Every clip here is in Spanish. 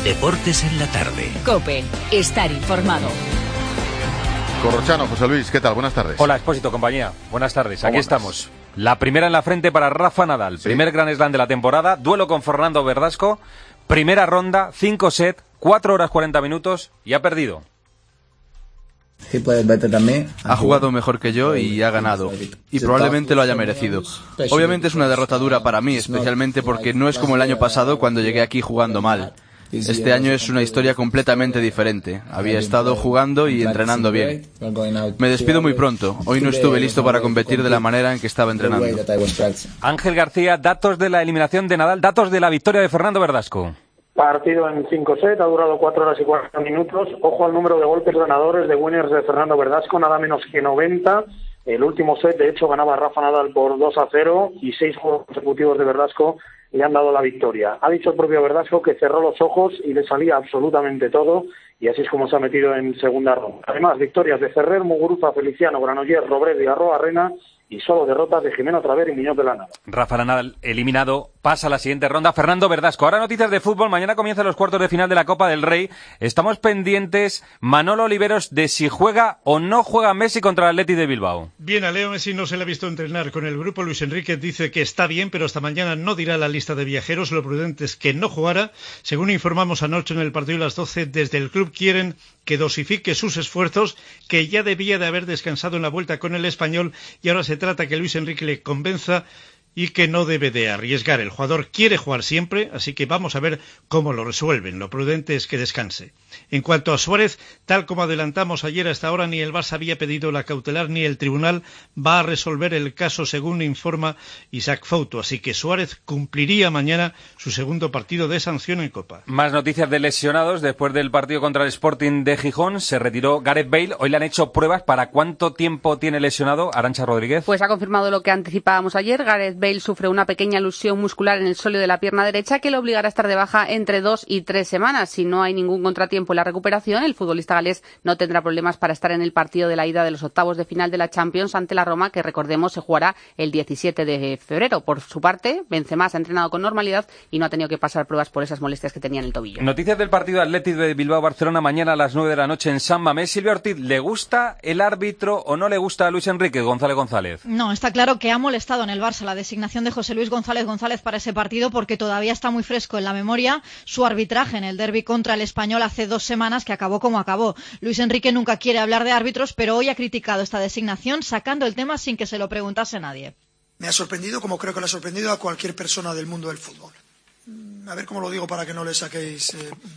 Deportes en la tarde. COPE. Estar informado. Corrochano, José Luis, ¿qué tal? Buenas tardes. Hola, Expósito, compañía. Buenas tardes. Aquí estamos. La primera en la frente para Rafa Nadal. Sí. Primer Grand Slam de la temporada. Duelo con Fernando Verdasco. Primera ronda, 5 sets, 4 horas 40 minutos y ha perdido. Ha jugado mejor que yo y ha ganado. Y probablemente lo haya merecido. Obviamente es una derrota dura para mí, especialmente porque no es como el año pasado cuando llegué aquí jugando mal. Este año es una historia completamente diferente. Había estado jugando y entrenando bien. Me despido muy pronto. Hoy no estuve listo para competir de la manera en que estaba entrenando. Ángel García, datos de la eliminación de Nadal, datos de la victoria de Fernando Verdasco. Partido en 5 sets, ha durado 4 horas y 40 minutos. Ojo al número de golpes ganadores de winners de Fernando Verdasco, nada menos que 90. El último set, de hecho, ganaba Rafa Nadal por 2-0 y 6 juegos consecutivos de Verdasco le han dado la victoria. Ha dicho el propio Verdasco que cerró los ojos y le salía absolutamente todo, y así es como se ha metido en segunda ronda. Además, victorias de Ferrer, Muguruza, Feliciano, Granollers, Robredo y Arroarena, y solo derrotas de Jimeno Traver y Muñoz de Lana. Rafa Nadal eliminado, pasa a la siguiente ronda. Fernando Verdasco. Ahora noticias de fútbol. Mañana comienzan los cuartos de final de la Copa del Rey. Estamos pendientes, Manolo Oliveros, de si juega o no juega Messi contra el Athletic de Bilbao. Bien, a Leo Messi no se le ha visto entrenar con el grupo. Luis Enrique dice que está bien, pero hasta mañana no dirá la lista de viajeros. Lo prudente es que no jugara. Según informamos anoche en el partido de las 12, desde el club quieren que dosifique sus esfuerzos, que ya debía de haber descansado en la vuelta con el Español, y ahora se trata que Luis Enrique le convenza y que no debe de arriesgar. El jugador quiere jugar siempre, así que vamos a ver cómo lo resuelven. Lo prudente es que descanse. En cuanto a Suárez, tal como adelantamos ayer, hasta ahora ni el Barça había pedido la cautelar ni el tribunal va a resolver el caso, según informa Isaac Fouto. Así que Suárez cumpliría mañana su segundo partido de sanción en Copa. Más noticias de lesionados. Después del partido contra el Sporting de Gijón, se retiró Gareth Bale. Hoy le han hecho pruebas. ¿Para cuánto tiempo tiene lesionado Arantxa Rodríguez? Pues ha confirmado lo que anticipábamos ayer. Gareth Bale sufre una pequeña lusión muscular en el sóleo de la pierna derecha que le obligará a estar de baja entre 2 y 3 semanas. Si no hay ningún contratiempo en la recuperación, el futbolista galés no tendrá problemas para estar en el partido de la ida de los octavos de final de la Champions ante la Roma, que recordemos se jugará el 17 de febrero. Por su parte, Benzema se ha entrenado con normalidad y no ha tenido que pasar pruebas por esas molestias que tenía en el tobillo. Noticias del partido Athletic de Bilbao-Barcelona mañana a las 9 de la noche en San Mamés. Silvia Ortiz, ¿le gusta el árbitro o no le gusta a Luis Enrique? González. No, está claro que ha molestado en el Barça la designación de José Luis González para ese partido, porque todavía está muy fresco en la memoria su arbitraje en el derbi contra el Español hace 2 semanas, que acabó como acabó. Luis Enrique nunca quiere hablar de árbitros, pero hoy ha criticado esta designación sacando el tema sin que se lo preguntase nadie. Me ha sorprendido, como creo que le ha sorprendido a cualquier persona del mundo del fútbol. A ver cómo lo digo para que no le saquéis,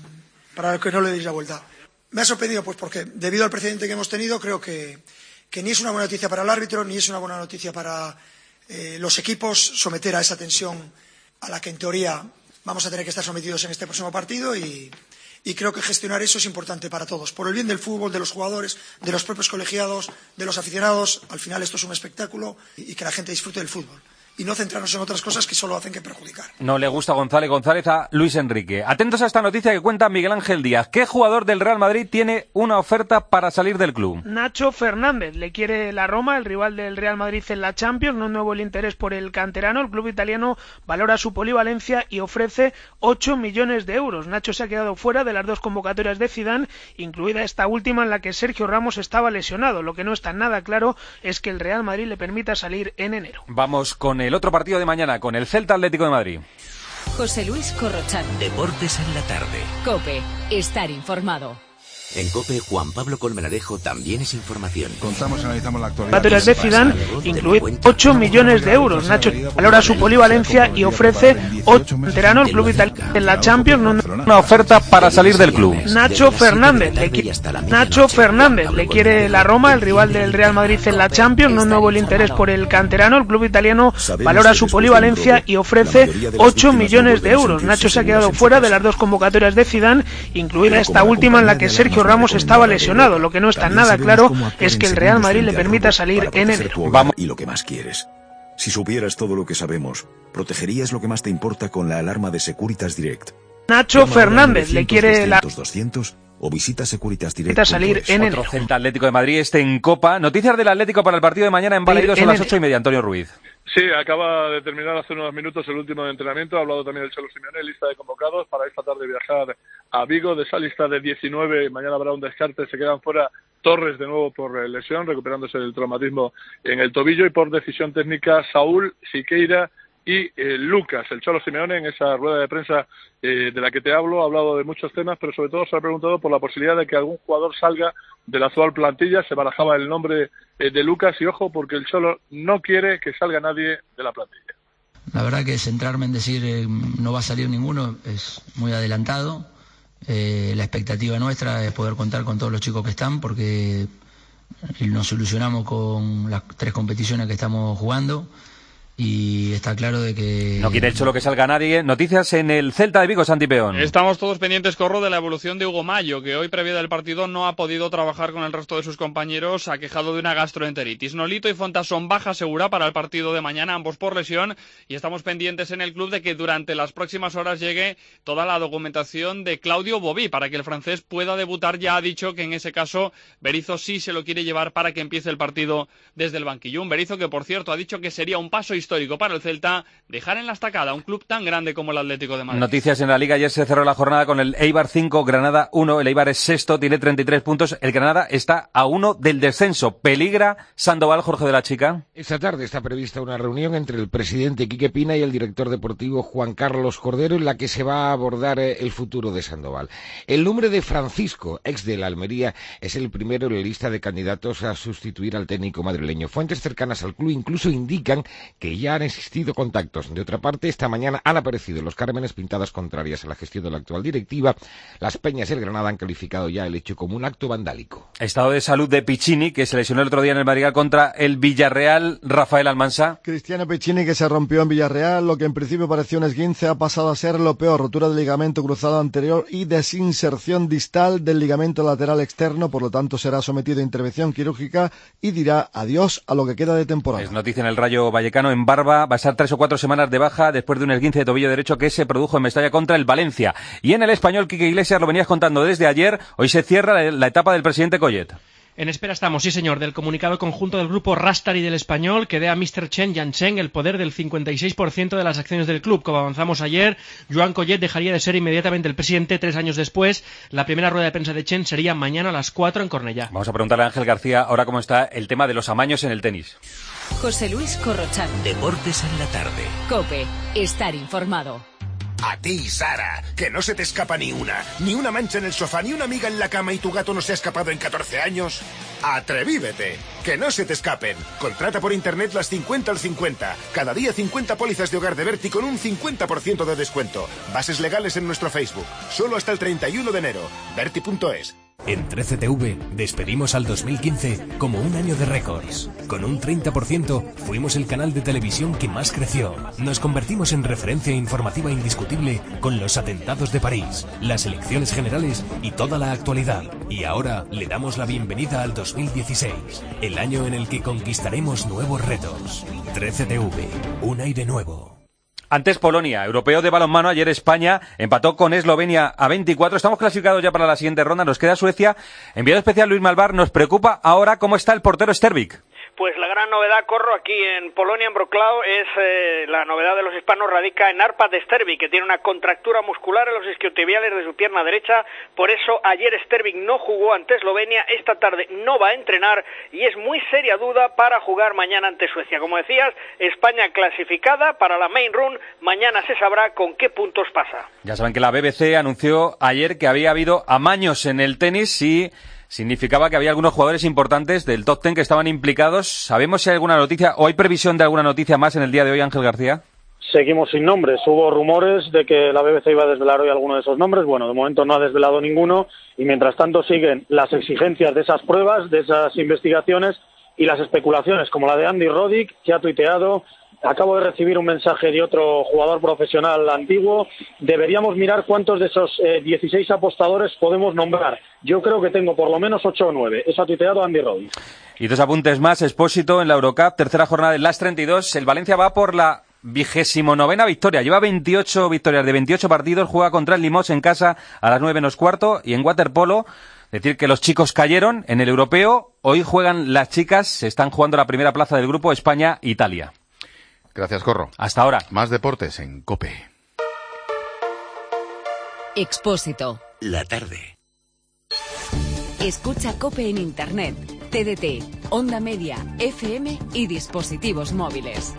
para que no le deis la vuelta. Me ha sorprendido pues porque, debido al precedente que hemos tenido, creo que ni es una buena noticia para el árbitro, ni es una buena noticia para los equipos someter a esa tensión a la que en teoría vamos a tener que estar sometidos en este próximo partido, y creo que gestionar eso es importante para todos, por el bien del fútbol, de los jugadores, de los propios colegiados, de los aficionados. Al final esto es un espectáculo y que la gente disfrute del fútbol y no centrarnos en otras cosas que solo hacen que perjudicar. No le gusta González a Luis Enrique. Atentos a esta noticia que cuenta Miguel Ángel Díaz. ¿Qué jugador del Real Madrid tiene una oferta para salir del club? Nacho Fernández. Le quiere la Roma, el rival del Real Madrid en la Champions. No nuevo el interés por el canterano. El club italiano valora su polivalencia y ofrece 8 millones de euros. Nacho se ha quedado fuera de las 2 convocatorias de Zidane, incluida esta última en la que Sergio Ramos estaba lesionado. Lo que no está nada claro es que el Real Madrid le permita salir en enero. Vamos con el otro partido de mañana, con el Celta Atlético de Madrid. José Luis Corrochano. Deportes en la tarde. COPE. Estar informado. En COPE, Juan Pablo Colmenarejo también es información. Contamos y analizamos la actualidad. Las de Zidane incluye 8 millones de euros. Nacho valora su polivalencia y ofrece 8 canterano. El club italiano en la Champions. Una oferta para salir del club. Nacho Fernández. Le quiere la Roma, el rival del Real Madrid en la Champions. No nuevo el interés por el canterano. El club italiano valora su polivalencia y ofrece 8 millones de euros. Nacho se ha quedado fuera de las 2 convocatorias de Zidane, incluida esta última en la que Sergio Ramos estaba lesionado. Lo que no está nada claro es que el Real Madrid le permita salir en enero. Y lo que más quieres. Si supieras todo lo que sabemos, protegerías lo que más te importa con la alarma de Securitas Direct. Nacho Fernández le quiere la 200 o visita Securitas Direct. Salir en enero. Otro Celta Atlético de Madrid en Copa. Noticias del Atlético para el partido de mañana en Balaidos a las 8:30. Antonio Ruiz. Sí, acaba de terminar hace unos minutos el último entrenamiento. Ha hablado también el Cholo Simeone, lista de convocados para esta tarde viajar a Vigo. De esa lista de 19, mañana habrá un descarte, se quedan fuera Torres de nuevo por lesión, recuperándose del traumatismo en el tobillo, y por decisión técnica Saúl, Siqueira y Lucas. El Cholo Simeone, en esa rueda de prensa de la que te hablo, ha hablado de muchos temas, pero sobre todo se ha preguntado por la posibilidad de que algún jugador salga de la actual plantilla. Se barajaba el nombre de Lucas, y ojo, porque el Cholo no quiere que salga nadie de la plantilla. La verdad que centrarme en decir no va a salir ninguno es muy adelantado. La expectativa nuestra es poder contar con todos los chicos que están, porque nos ilusionamos con las 3 competiciones que estamos jugando. Y está claro de que... No quiere el Cholo que salga nadie. Noticias en el Celta de Vigo, Santi Peón. Estamos todos pendientes, Corro, de la evolución de Hugo Mayo, que hoy, previa del partido, no ha podido trabajar con el resto de sus compañeros, aquejado de una gastroenteritis. Nolito y Fontas son baja segura para el partido de mañana, ambos por lesión, y estamos pendientes en el club de que durante las próximas horas llegue toda la documentación de Claudio Bobí, para que el francés pueda debutar. Ya ha dicho que en ese caso Berizzo sí se lo quiere llevar para que empiece el partido desde el banquillo. Un Berizzo que, por cierto, ha dicho que sería un paso histórico para el Celta dejar en la estacada un club tan grande como el Atlético de Madrid. Noticias en la Liga. Ayer se cerró la jornada con el Eibar 5, Granada 1. El Eibar es sexto, tiene 33 puntos. El Granada está a 1 del descenso. ¿Peligra Sandoval, Jorge de la Chica? Esta tarde está prevista una reunión entre el presidente Quique Pina y el director deportivo Juan Carlos Cordero, en la que se va a abordar el futuro de Sandoval. El nombre de Francisco, ex de la Almería, es el primero en la lista de candidatos a sustituir al técnico madrileño. Fuentes cercanas al club incluso indican que ya han existido contactos. De otra parte, esta mañana han aparecido los cármenes pintadas contrarias a la gestión de la actual directiva. Las Peñas y el Granada han calificado ya el hecho como un acto vandálico. Estado de salud de Piccini, que se lesionó el otro día en el Madrigal contra el Villarreal. Rafael Almansa. Cristiano Piccini, que se rompió en Villarreal, lo que en principio parecía un esguince, ha pasado a ser lo peor: rotura del ligamento cruzado anterior y desinserción distal del ligamento lateral externo. Por lo tanto, será sometido a intervención quirúrgica y dirá adiós a lo que queda de temporada. Es noticia en el Rayo Vallecano. En Barba va a estar 3 o 4 semanas de baja después de un esguince de tobillo derecho que se produjo en Mestalla contra el Valencia. Y en el Español, Quique Iglesias, lo venías contando desde ayer, hoy se cierra la etapa del presidente Collet. En espera estamos, sí señor, del comunicado conjunto del grupo Rastari del Español, que dé a Mr. Chen Yancheng el poder del 56% de las acciones del club. Como avanzamos ayer, Joan Collet dejaría de ser inmediatamente el presidente 3 años después. La primera rueda de prensa de Chen sería mañana a las 4 en Cornellá. Vamos a preguntarle a Ángel García ahora cómo está el tema de los amaños en el tenis. José Luis Corrochano. Deportes en la tarde. COPE. Estar informado. A ti, Sara, que no se te escapa ni una mancha en el sofá, ni una miga en la cama y tu gato no se ha escapado en 14 años. ¡Atrevívete! Que no se te escapen. Contrata por internet las 50 al 50. Cada día 50 pólizas de hogar de Berti con un 50% de descuento. Bases legales en nuestro Facebook. Solo hasta el 31 de enero. Berti.es. En 13TV despedimos al 2015 como un año de récords. Con un 30% fuimos el canal de televisión que más creció. Nos convertimos en referencia informativa indiscutible con los atentados de París, las elecciones generales y toda la actualidad. Y ahora le damos la bienvenida al 2016, el año en el que conquistaremos nuevos retos. 13TV, un aire nuevo. Antes Polonia, europeo de balonmano. Ayer España empató con Eslovenia a 24. Estamos clasificados ya para la siguiente ronda. Nos queda Suecia. Enviado especial Luis Malvar. Nos preocupa ahora cómo está el portero Stervik. Pues la gran novedad, Corro, aquí en Polonia, en Wrocław, es la novedad de los hispanos radica en Arpad Stervik, que tiene una contractura muscular en los isquiotibiales de su pierna derecha. Por eso ayer Stervik no jugó ante Eslovenia, esta tarde no va a entrenar y es muy seria duda para jugar mañana ante Suecia. Como decías, España clasificada para la main run. Mañana se sabrá con qué puntos pasa. Ya saben que la BBC anunció ayer que había habido amaños en el tenis y significaba que había algunos jugadores importantes del top 10 que estaban implicados. ¿Sabemos si hay alguna noticia o hay previsión de alguna noticia más en el día de hoy, Ángel García? Seguimos sin nombres. Hubo rumores de que la BBC iba a desvelar hoy alguno de esos nombres. Bueno, de momento no ha desvelado ninguno y mientras tanto siguen las exigencias de esas pruebas, de esas investigaciones y las especulaciones, como la de Andy Roddick, que ha tuiteado: acabo de recibir un mensaje de otro jugador profesional antiguo, deberíamos mirar cuántos de esos 16 apostadores podemos nombrar. Yo creo que tengo por lo menos 8 o 9. Eso ha tuiteado Andy Roddick. Y 2 apuntes más. Expósito en la Eurocup, tercera jornada del Last 32. El Valencia va por la 29ª victoria. Lleva 28 victorias de 28 partidos. Juega contra el Limos en casa a las 9:15. Y en waterpolo, decir que los chicos cayeron en el europeo. Hoy juegan las chicas. Se están jugando la primera plaza del grupo España-Italia. Gracias, Corro. Hasta ahora. Más deportes en COPE. Expósito. la tarde. Escucha COPE en Internet, TDT, Onda Media, FM y dispositivos móviles.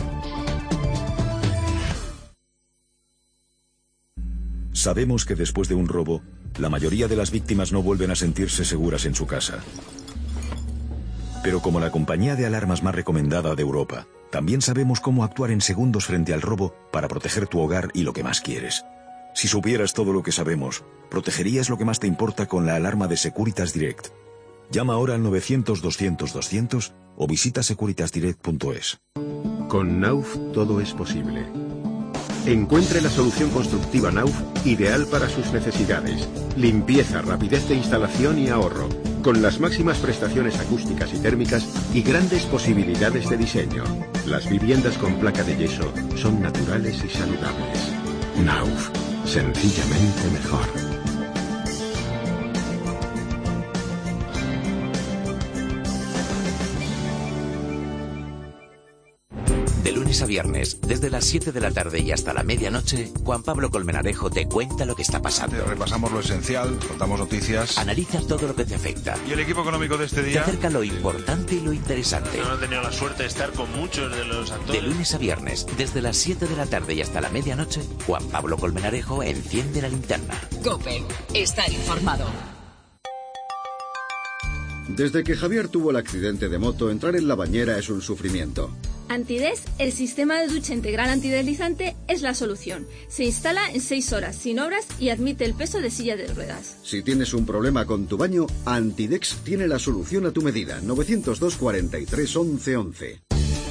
Sabemos que después de un robo, la mayoría de las víctimas no vuelven a sentirse seguras en su casa. Pero como la compañía de alarmas más recomendada de Europa, también sabemos cómo actuar en segundos frente al robo para proteger tu hogar y lo que más quieres. Si supieras todo lo que sabemos, protegerías lo que más te importa con la alarma de Securitas Direct. Llama ahora al 900-200-200 o visita securitasdirect.es. Con Nauf todo es posible. Encuentre la solución constructiva Nauf ideal para sus necesidades. Limpieza, rapidez de instalación y ahorro. Con las máximas prestaciones acústicas y térmicas y grandes posibilidades de diseño. Las viviendas con placa de yeso son naturales y saludables. Nauf. Sencillamente mejor. De lunes a viernes, desde las 7 de la tarde y hasta la medianoche, Juan Pablo Colmenarejo te cuenta lo que está pasando. Repasamos lo esencial, contamos noticias. Analiza todo lo que te afecta. ¿Y el equipo económico de este día? Te acerca lo importante y lo interesante. Yo no he tenido la suerte de estar con muchos de los actores. De lunes a viernes, desde las 7 de la tarde y hasta la medianoche, Juan Pablo Colmenarejo enciende la linterna. COPE, estar informado. Desde que Javier tuvo el accidente de moto, entrar en la bañera es un sufrimiento. Antides, el sistema de ducha integral antideslizante, es la solución. Se instala en 6 horas, sin obras, y admite el peso de silla de ruedas. Si tienes un problema con tu baño, Antidex tiene la solución a tu medida. 902 43 11 11.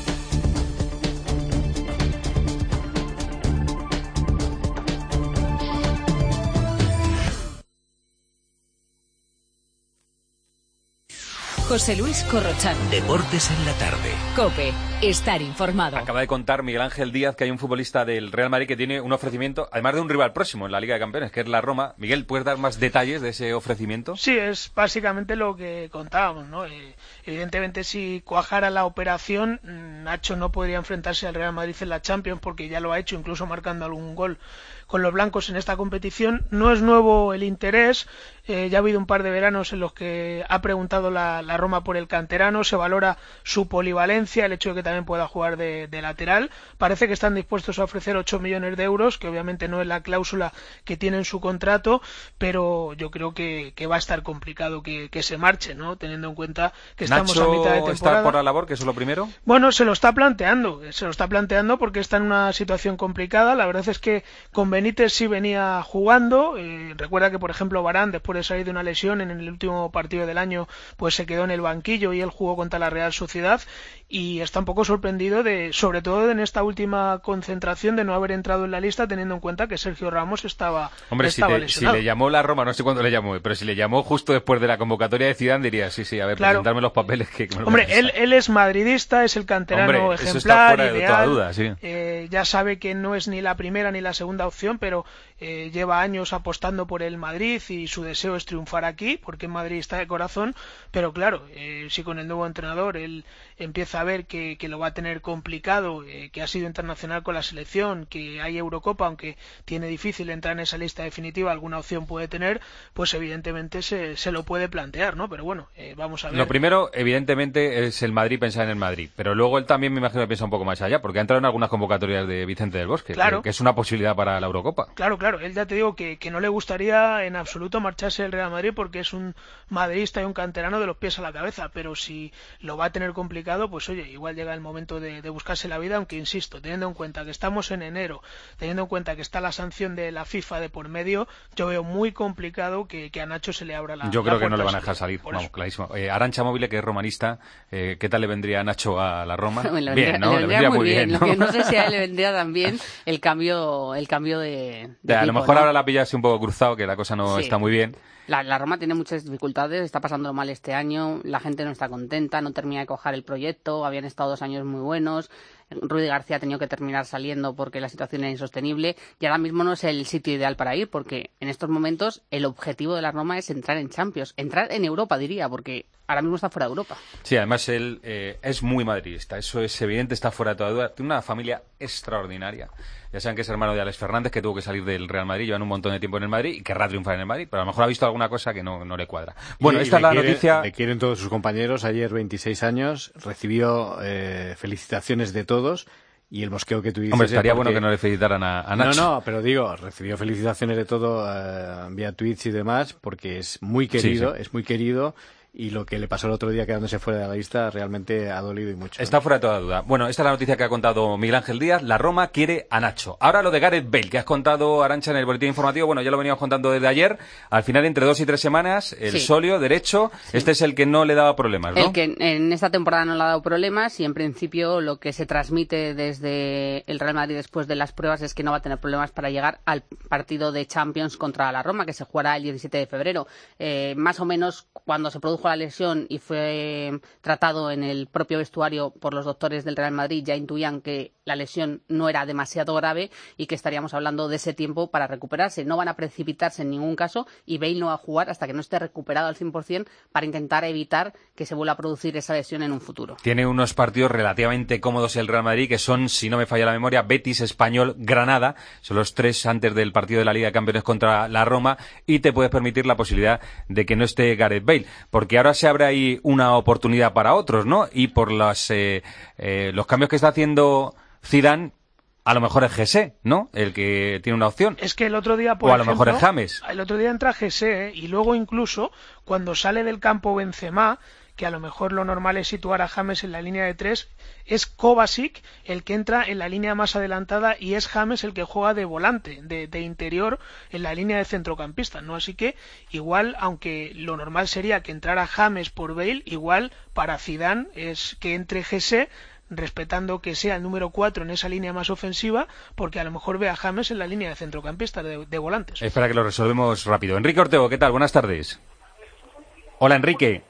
José Luis Corrochano. Deportes en la tarde. COPE, estar informado. Acaba de contar Miguel Ángel Díaz que hay un futbolista del Real Madrid que tiene un ofrecimiento, además de un rival próximo en la Liga de Campeones, que es la Roma. Miguel, ¿puedes dar más detalles de ese ofrecimiento? Sí, es básicamente lo que contábamos, ¿no? Evidentemente, si cuajara la operación, Nacho no podría enfrentarse al Real Madrid en la Champions, porque ya lo ha hecho, incluso marcando algún gol con los blancos en esta competición. No es nuevo el interés, ya ha habido un par de veranos en los que ha preguntado la Roma por el canterano, se valora su polivalencia, el hecho de que también pueda jugar de lateral. Parece que están dispuestos a ofrecer 8 millones de euros, que obviamente no es la cláusula que tiene en su contrato, pero yo creo que va a estar complicado que se marche, ¿no? Teniendo en cuenta que estamos a mitad de temporada. ¿Está por la labor, que eso es lo primero? Bueno, se lo está planteando porque está en una situación complicada. La verdad es que con Benítez sí venía jugando. Recuerda que, por ejemplo, Varane, después de salir de una lesión en el último partido del año, pues se quedó en el banquillo y él jugó contra la Real Sociedad, y está un poco sorprendido sobre todo en esta última concentración, de no haber entrado en la lista, teniendo en cuenta que Sergio Ramos estaba lesionado. Si le llamó la Roma, no sé cuándo le llamó, pero si le llamó justo después de la convocatoria de Zidane, diría, sí, a ver, claro, presentarme los papeles que me lo Hombre, él es madridista, es el canterano ejemplar, eso está fuera de ideal, toda duda, sí. Ya sabe que no es ni la primera ni la segunda opción, pero lleva años apostando por el Madrid y su deseo es triunfar aquí, porque en Madrid está de corazón. Pero claro, si con el nuevo entrenador él empieza a ver que lo va a tener complicado, que ha sido internacional con la selección, que hay Eurocopa, aunque tiene difícil entrar en esa lista definitiva, alguna opción puede tener, pues evidentemente se lo puede plantear, ¿no? Pero bueno, vamos a ver. Lo primero, evidentemente, es el Madrid, pensar en el Madrid, pero luego él también me imagino que piensa un poco más allá, porque ha entrado en algunas convocatorias de Vicente del Bosque, claro, que es una posibilidad para la Eurocopa. Claro, él ya te digo que no le gustaría en absoluto marcharse del Real Madrid, porque es un madridista y un canterano de los pies a la cabeza, pero si lo va a tener complicado, pues oye, igual llega el momento de buscarse la vida, aunque insisto, teniendo en cuenta que estamos en enero, teniendo en cuenta que está la sanción de la FIFA de por medio, yo veo muy complicado que a Nacho se le abra la Yo creo que no le van a dejar salir, vamos, clarísimo. Arantxa Móvil, que es romanista, ¿qué tal le vendría a Nacho a la Roma? Bien, ¿no? Le vendría muy bien, ¿no? Lo que no sé si a él le vendría también el cambio de a lo mejor, ¿no? Ahora la pilla así un poco cruzado, que la cosa no está muy bien. La Roma tiene muchas dificultades, está pasando mal este año, la gente no está contenta, no termina de coger el proyecto, habían estado 2 años muy buenos, Rudi García ha tenido que terminar saliendo porque la situación era insostenible y ahora mismo no es el sitio ideal para ir, porque en estos momentos el objetivo de la Roma es entrar en Champions, entrar en Europa, diría, porque ahora mismo está fuera de Europa. Sí, además él es muy madridista, eso es evidente, está fuera de toda duda. Tiene una familia extraordinaria. Ya saben que es hermano de Alex Fernández, que tuvo que salir del Real Madrid, llevan un montón de tiempo en el Madrid y querrá triunfar en el Madrid, pero a lo mejor ha visto alguna cosa que no le cuadra. Bueno, esta es la noticia. Le quieren todos sus compañeros. Ayer, 26 años, recibió felicitaciones de todos. Y el mosqueo que tú dices... Hombre, estaría bueno que no le felicitaran a Nacho. No, pero digo, recibió felicitaciones de todo vía tweets y demás, porque es muy querido, es muy querido. Y lo que le pasó el otro día quedándose fuera de la lista realmente ha dolido y mucho. Está fuera de toda duda. Bueno, esta es la noticia que ha contado Miguel Ángel Díaz. La Roma quiere a Nacho. Ahora lo de Gareth Bale, que has contado, Arantxa, en el boletín informativo. Bueno, ya lo veníamos contando desde ayer. Al final, entre 2 y 3 semanas, el solio derecho. Sí. Este es el que no le daba problemas, ¿no? El que en esta temporada no le ha dado problemas y, en principio, lo que se transmite desde el Real Madrid después de las pruebas es que no va a tener problemas para llegar al partido de Champions contra la Roma, que se jugará el 17 de febrero. Más o menos, cuando se produjo la lesión y fue tratado en el propio vestuario por los doctores del Real Madrid, ya intuían que la lesión no era demasiado grave y que estaríamos hablando de ese tiempo para recuperarse. No van a precipitarse en ningún caso y Bale no va a jugar hasta que no esté recuperado al 100% para intentar evitar que se vuelva a producir esa lesión en un futuro. Tiene unos partidos relativamente cómodos el Real Madrid, que son, si no me falla la memoria, Betis, Español, Granada. Son los 3 antes del partido de la Liga de Campeones contra la Roma y te puedes permitir la posibilidad de que no esté Gareth Bale, porque ahora se abre ahí una oportunidad para otros, ¿no? Y por los cambios que está haciendo Zidane, a lo mejor es Jesse, ¿no? El que tiene una opción. Es que el otro día, por ejemplo, o a lo mejor es James. El otro día entra Jesse, y luego incluso cuando sale del campo Benzema, que a lo mejor lo normal es situar a James en la línea de 3, es Kovacic el que entra en la línea más adelantada y es James el que juega de volante, de interior en la línea de centrocampista, ¿no? Así que igual, aunque lo normal sería que entrara James por Bale, igual para Zidane es que entre Jesse, respetando que sea el número 4 en esa línea más ofensiva, porque a lo mejor ve a James en la línea de centrocampista, de volantes. Espera que lo resolvemos rápido. Enrique Ortego, ¿qué tal? Buenas tardes. Hola, Enrique.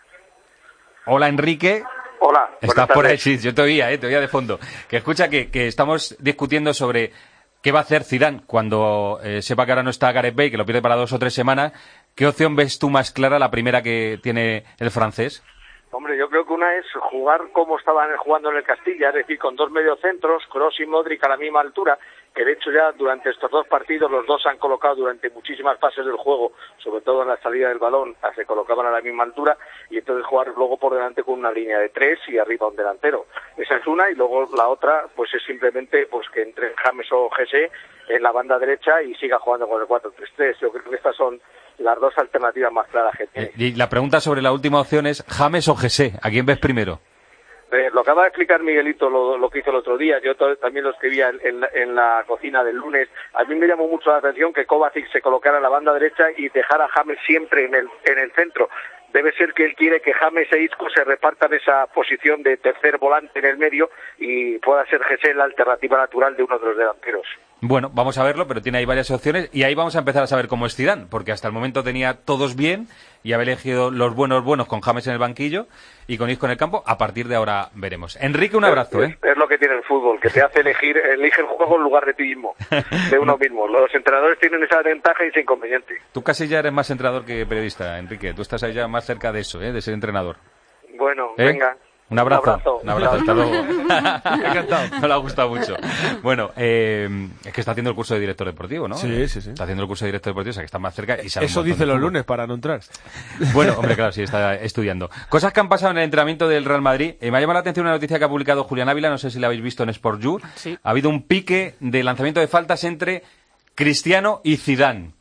Hola, Enrique. Hola. Estás por ahí, sí, yo te oía de fondo. Que escucha que estamos discutiendo sobre qué va a hacer Zidane cuando sepa que ahora no está Gareth Bale, que lo pierde para 2 o 3 semanas. ¿Qué opción ves tú más clara, la primera que tiene el francés? Hombre, yo creo que una es jugar como estaban jugando en el Castilla, es decir, con 2 mediocentros, Kroos y Modric a la misma altura, que de hecho ya durante estos 2 partidos los dos han colocado durante muchísimas fases del juego, sobre todo en la salida del balón, se colocaban a la misma altura, y entonces jugar luego por delante con una línea de 3 y arriba un delantero. Esa es una, y luego la otra pues es simplemente pues que entre James o Jesse en la banda derecha y siga jugando con el 4-3-3. Yo creo que estas son las 2 alternativas más claras que tiene. Y la pregunta sobre la última opción es James o Jesse, ¿a quién ves primero? Lo acaba de explicar Miguelito lo que hizo el otro día, yo también lo escribía en la cocina del lunes. A mí me llamó mucho la atención que Kovacic se colocara en la banda derecha y dejara a James siempre en el centro. Debe ser que él quiere que James e Isco se repartan esa posición de tercer volante en el medio y pueda ser Jesse la alternativa natural de uno de los delanteros. Bueno, vamos a verlo, pero tiene ahí varias opciones y ahí vamos a empezar a saber cómo es Zidane, porque hasta el momento tenía todos bien y había elegido los buenos con James en el banquillo y con Isco en el campo. A partir de ahora veremos. Enrique, un abrazo. Es lo que tiene el fútbol, que te hace elige el juego en lugar de ti mismo, de uno mismo. Los entrenadores tienen esa ventaja y ese inconveniente. Tú casi ya eres más entrenador que periodista, Enrique. Tú estás ahí ya más cerca de eso, de ser entrenador. Bueno, venga. Un abrazo, hasta luego. Encantado. No le ha gustado mucho. Bueno, es que está haciendo el curso de director deportivo, ¿no? Sí. Está haciendo el curso de director deportivo, o sea que está más cerca y sabe. Eso dice los lunes para no entrar. Bueno, hombre, claro, sí, está estudiando. Cosas que han pasado en el entrenamiento del Real Madrid. Me ha llamado la atención una noticia que ha publicado Julián Ávila, no sé si la habéis visto en Sport You. Sí. Ha habido un pique de lanzamiento de faltas entre Cristiano y Zidane.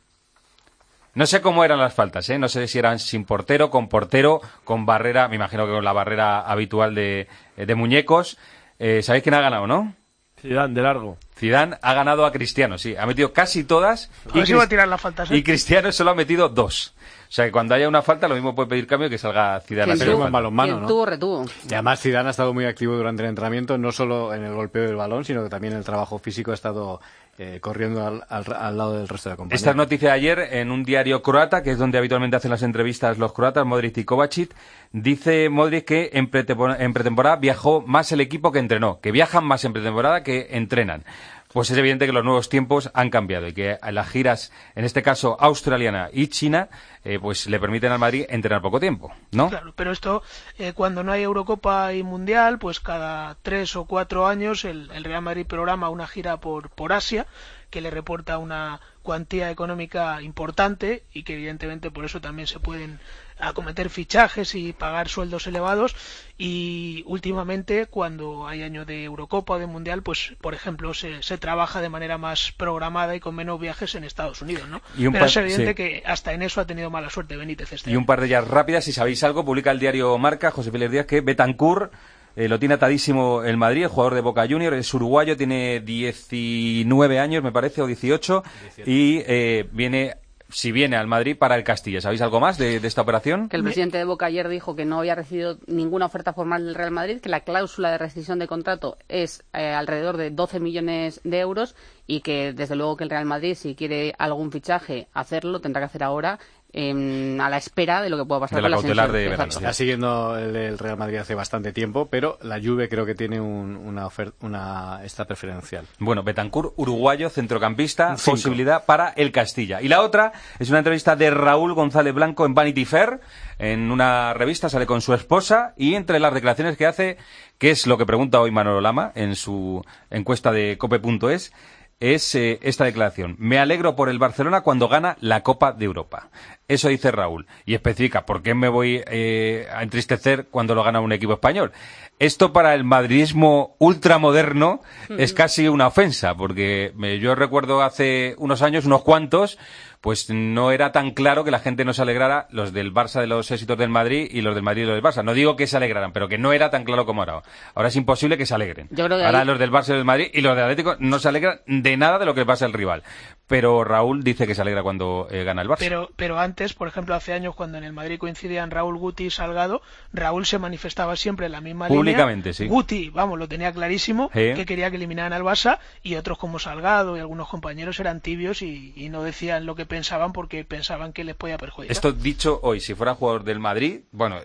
No sé cómo eran las faltas, no sé si eran sin portero, con barrera, me imagino que con la barrera habitual de muñecos. ¿Sabéis quién ha ganado, no? Zidane, de largo. Zidane ha ganado a Cristiano, sí. Ha metido casi todas. Va a tirar las faltas, y Cristiano solo ha metido 2. O sea que cuando haya una falta, lo mismo puede pedir cambio que salga Zidane. Balonmano, ¿no? Retuvo. Y además Zidane ha estado muy activo durante el entrenamiento, no solo en el golpeo del balón, sino que también en el trabajo físico ha estado corriendo al lado del resto de compañeros. Esta es noticia de ayer en un diario croata, que es donde habitualmente hacen las entrevistas los croatas, Modric y Kovacic. Dice Modric que en pretemporada viajó más el equipo que entrenó, que viajan más en pretemporada que entrenan. Pues es evidente que los nuevos tiempos han cambiado y que las giras, en este caso australiana y China, pues le permiten al Madrid entrenar poco tiempo, ¿no? Claro, pero esto, cuando no hay Eurocopa y Mundial, pues cada 3 o 4 años el Real Madrid programa una gira por Asia, que le reporta una cuantía económica importante y que evidentemente por eso también se pueden acometer fichajes y pagar sueldos elevados. Y últimamente, cuando hay año de Eurocopa o de Mundial, pues por ejemplo se trabaja de manera más programada y con menos viajes en Estados Unidos, ¿no? Pero es evidente que hasta en eso ha tenido mala suerte Benítez este año. Un par de ellas rápidas, si sabéis algo, publica el diario Marca, José Pérez Díaz, que Bentancur lo tiene atadísimo el Madrid, el jugador de Boca Juniors, es uruguayo, tiene 19 años, me parece, o 18, 17. Y viene al Madrid para el Castilla. ¿Sabéis algo más de esta operación? Que el presidente de Boca ayer dijo que no había recibido ninguna oferta formal del Real Madrid, que la cláusula de rescisión de contrato es alrededor de 12 millones de euros y que desde luego que el Real Madrid, si quiere algún fichaje hacerlo, tendrá que hacer ahora, a la espera de lo que pueda pasar con la cautelar de verano. Está siguiendo el Real Madrid hace bastante tiempo, pero la Juve creo que tiene una esta preferencial. Bueno, Bentancur, uruguayo, centrocampista, posibilidad para el Castilla. Y la otra es una entrevista de Raúl González Blanco en Vanity Fair, en una revista, sale con su esposa, y entre las declaraciones que hace, que es lo que pregunta hoy Manolo Lama en su encuesta de cope.es, es esta declaración: me alegro por el Barcelona cuando gana la Copa de Europa. Eso dice Raúl, y especifica por qué me voy a entristecer cuando lo gana un equipo español. Esto para el madridismo ultramoderno es casi una ofensa, porque yo recuerdo hace unos años, unos cuantos, pues no era tan claro que la gente no se alegrara, los del Barça de los éxitos del Madrid y los del Madrid de los del Barça. No digo que se alegraran, pero que no era tan claro como ahora. Ahora es imposible que se alegren. Yo creo que ahora los del Barça y del Madrid y los del Atlético no se alegran de nada de lo que pasa el rival. Pero Raúl dice que se alegra cuando gana el Barça. Pero antes, por ejemplo, hace años, cuando en el Madrid coincidían Raúl, Guti y Salgado, Raúl se manifestaba siempre en la misma públicamente, línea. Sí. Guti, lo tenía clarísimo, que quería que eliminaran al Barça, y otros como Salgado y algunos compañeros eran tibios y no decían lo que pensaban porque pensaban que les podía perjudicar. Esto dicho hoy, si fuera jugador del Madrid,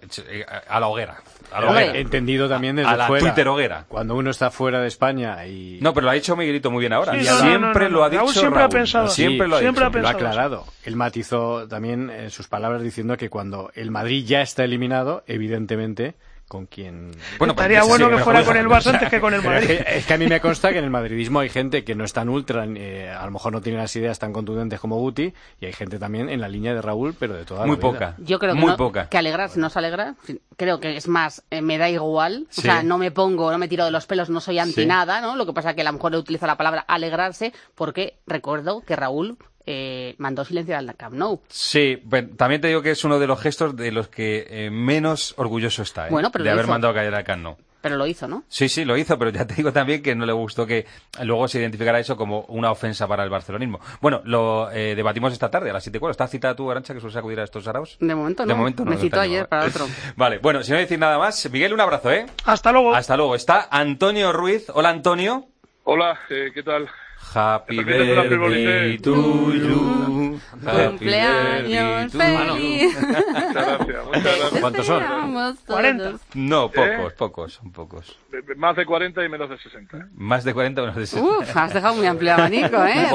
a la hoguera. Entendido también desde la fuera. Twitter hoguera. Cuando uno está fuera de España y... No, pero lo ha dicho Miguelito muy bien ahora. Sí, siempre lo ha dicho Raúl. Siempre Raúl. Ha pensado, siempre lo ha dicho. Lo ha aclarado. Él matizó también sus palabras diciendo que cuando el Madrid ya está eliminado, evidentemente, con quien... Estaría bueno que fuera con el Barça antes que con el Madrid. Es que a mí me consta que en el madridismo hay gente que no es tan ultra, a lo mejor no tiene las ideas tan contundentes como Guti, y hay gente también en la línea de Raúl, pero de toda muy la vida. poca. Yo creo que alegrarse no se alegra. Creo que es más, me da igual. Sí. O sea, no me tiro de los pelos, no soy anti nada, ¿no? Lo que pasa es que a lo mejor utiliza la palabra alegrarse porque recuerdo que Raúl mandó silenciar al Camp Nou. Sí, pero también te digo que es uno de los gestos de los que menos orgulloso está, de haber mandado a callar al Camp Nou. Pero lo hizo, ¿no? Sí, lo hizo, pero ya te digo también que no le gustó que luego se identificara eso como una ofensa para el barcelonismo. Bueno, lo debatimos esta tarde a las 7:15. ¿Estás citada tú, Arantxa, que sueles acudir a estos saraos? De momento no. Me citó ayer para otro. Vale, bueno, si no decir nada más, Miguel, un abrazo, ¿eh? Hasta luego. Hasta luego. Está Antonio Ruiz. Hola, Antonio. Hola, ¿qué tal? Happy birthday to you. Cumpleaños feliz. Muchas gracias. ¿Cuántos son? 40. No, pocos, son pocos. Más de 40 y menos de 60. Más de 40 y menos de 60. Has dejado muy amplio abanico, ¿eh?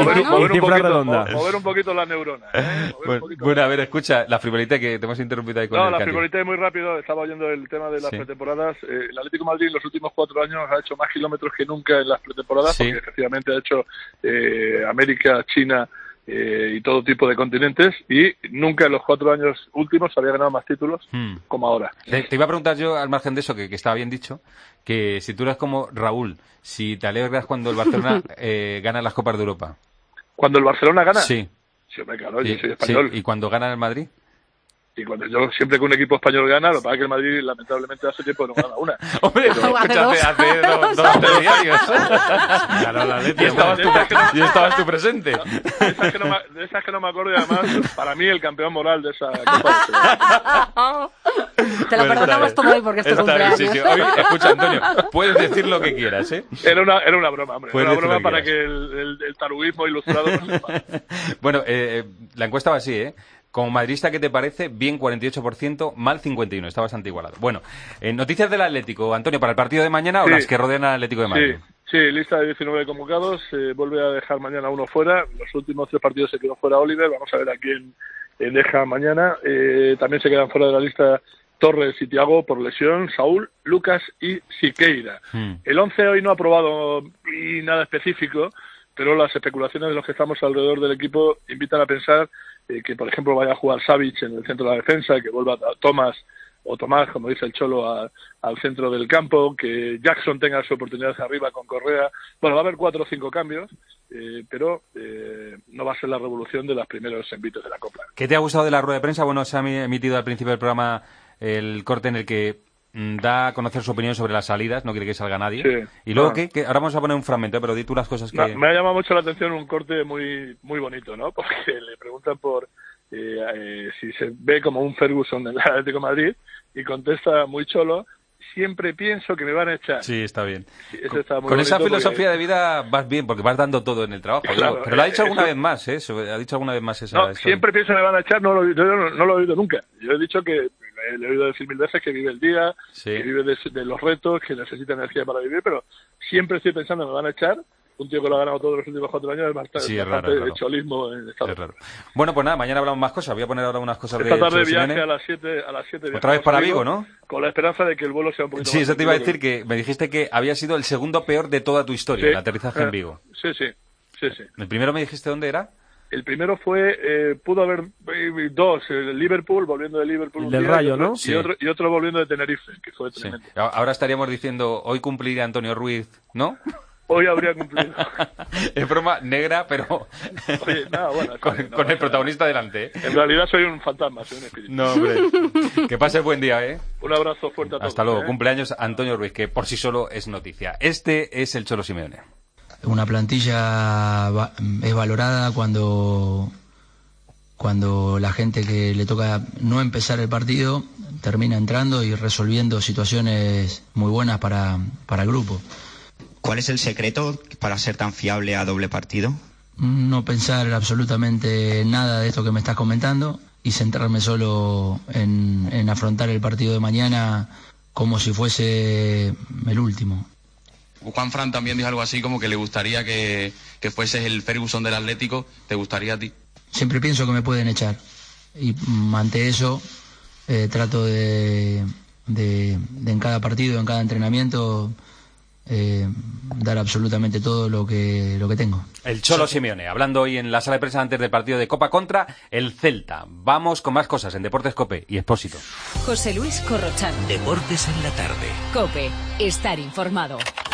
Mover un poquito la neurona. Bueno, a ver, escucha, la frivolité que te hemos interrumpido ahí con el la frivolité muy rápido. Estaba oyendo el tema de las pretemporadas. El Atlético de Madrid en los últimos 4 años ha hecho más kilómetros que nunca en las pretemporadas, porque efectivamente ha hecho América, China y todo tipo de continentes, y nunca en los 4 años últimos había ganado más títulos como ahora. Te iba a preguntar yo, al margen de eso, que estaba bien dicho, que si tú eres como Raúl, si te alegras cuando el Barcelona gana las Copas de Europa. ¿Cuando el Barcelona gana? Sí. Sí, hombre, claro, yo soy español. ¿Y cuando gana el Madrid? Y cuando yo siempre que un equipo español gana, lo que pasa es que el Madrid lamentablemente hace tiempo no gana una. Hombre, hace dos diarios. Claro, la leche. Y estabas tú presente. De esas que no me acuerdo, y además, para mí el campeón moral de esa Copa. Te lo perdonamos todo hoy porque es tu cumpleaños. Sí. Hoy, escucha, Antonio, puedes decir lo que quieras, ¿eh? Era una broma, hombre. Era una broma para que el taruguismo ilustrado no sepa. Bueno, la encuesta va así, ¿eh? Como madridista, ¿qué te parece? Bien 48%, mal 51%. Está bastante igualado. Bueno, noticias del Atlético, Antonio, para el partido de mañana o las que rodean al Atlético de Madrid. Sí, lista de 19 convocados. Vuelve a dejar mañana uno fuera. Los últimos 3 partidos se quedó fuera Oliver. Vamos a ver a quién deja mañana. También se quedan fuera de la lista Torres y Thiago por lesión, Saúl, Lucas y Siqueira. El 11 hoy no ha probado nada específico, pero las especulaciones de los que estamos alrededor del equipo invitan a pensar que, por ejemplo, vaya a jugar Savic en el centro de la defensa, que vuelva Tomás, como dice el Cholo, al centro del campo, que Jackson tenga su oportunidad arriba con Correa. Bueno, va a haber 4 o 5 cambios, pero no va a ser la revolución de los primeros envites de la Copa. ¿Qué te ha gustado de la rueda de prensa? Bueno, se ha emitido al principio del programa el corte en el que da a conocer su opinión sobre las salidas, no quiere que salga nadie. Sí. Y luego, ¿qué? Ahora vamos a poner un fragmento, pero di tú las cosas que... Me ha llamado mucho la atención un corte muy muy bonito, ¿no? Porque le preguntan por si se ve como un Ferguson en el Atlético de Madrid, y contesta muy Cholo: siempre pienso que me van a echar. Sí, está bien. Sí, eso está muy con esa filosofía porque... de vida vas bien, porque vas dando todo en el trabajo. Claro, pero lo ha dicho alguna vez más, ¿eh? Ha dicho alguna vez más esa... No, siempre pienso que me van a echar, yo no lo he oído nunca. Yo he dicho que... Le he oído decir 1000 veces que vive el día, que vive de los retos, que necesita energía para vivir, pero siempre estoy pensando que me van a echar. Un tío que lo ha ganado todos los últimos 4 años es bastante de cholismo en Estados Unidos. Bueno, pues nada, mañana hablamos más cosas. Voy a poner ahora unas cosas Esta tarde viaje a las 7. Otra vez para Vigo, ¿no? Con la esperanza de que el vuelo sea un poquito más. Sí, eso te iba a decir, que me dijiste que había sido el segundo peor de toda tu historia, el aterrizaje en Vigo. Sí. ¿El primero me dijiste dónde era? El primero fue, pudo haber 2, el Liverpool, volviendo de Liverpool. El del Rayo, ¿no? Y otro volviendo de Tenerife, que fue tremendo. Sí. Ahora estaríamos diciendo, hoy cumpliría Antonio Ruiz, ¿no? Hoy habría cumplido. Es broma negra, pero oye, nada, bueno, con el protagonista delante, ¿eh? En realidad soy un fantasma, soy un espíritu. No, hombre. Que pase buen día, ¿eh? Un abrazo fuerte a todos. Hasta luego. Cumpleaños Antonio Ruiz, que por sí solo es noticia. Este es el Cholo Simeone. Una plantilla es valorada cuando la gente que le toca no empezar el partido termina entrando y resolviendo situaciones muy buenas para el grupo. ¿Cuál es el secreto para ser tan fiable a doble partido? No pensar absolutamente nada de esto que me estás comentando y centrarme solo en afrontar el partido de mañana como si fuese el último. Juanfran también dijo algo así como que le gustaría que fueses el Ferguson del Atlético. ¿Te gustaría a ti? Siempre pienso que me pueden echar y ante eso trato de en cada partido, en cada entrenamiento dar absolutamente todo lo que tengo. El Cholo Simeone, hablando hoy en la sala de prensa antes del partido de Copa contra el Celta. Vamos con más cosas en Deportes COPE y Expósito. José Luis Corrochano. Deportes en la tarde. COPE, estar informado.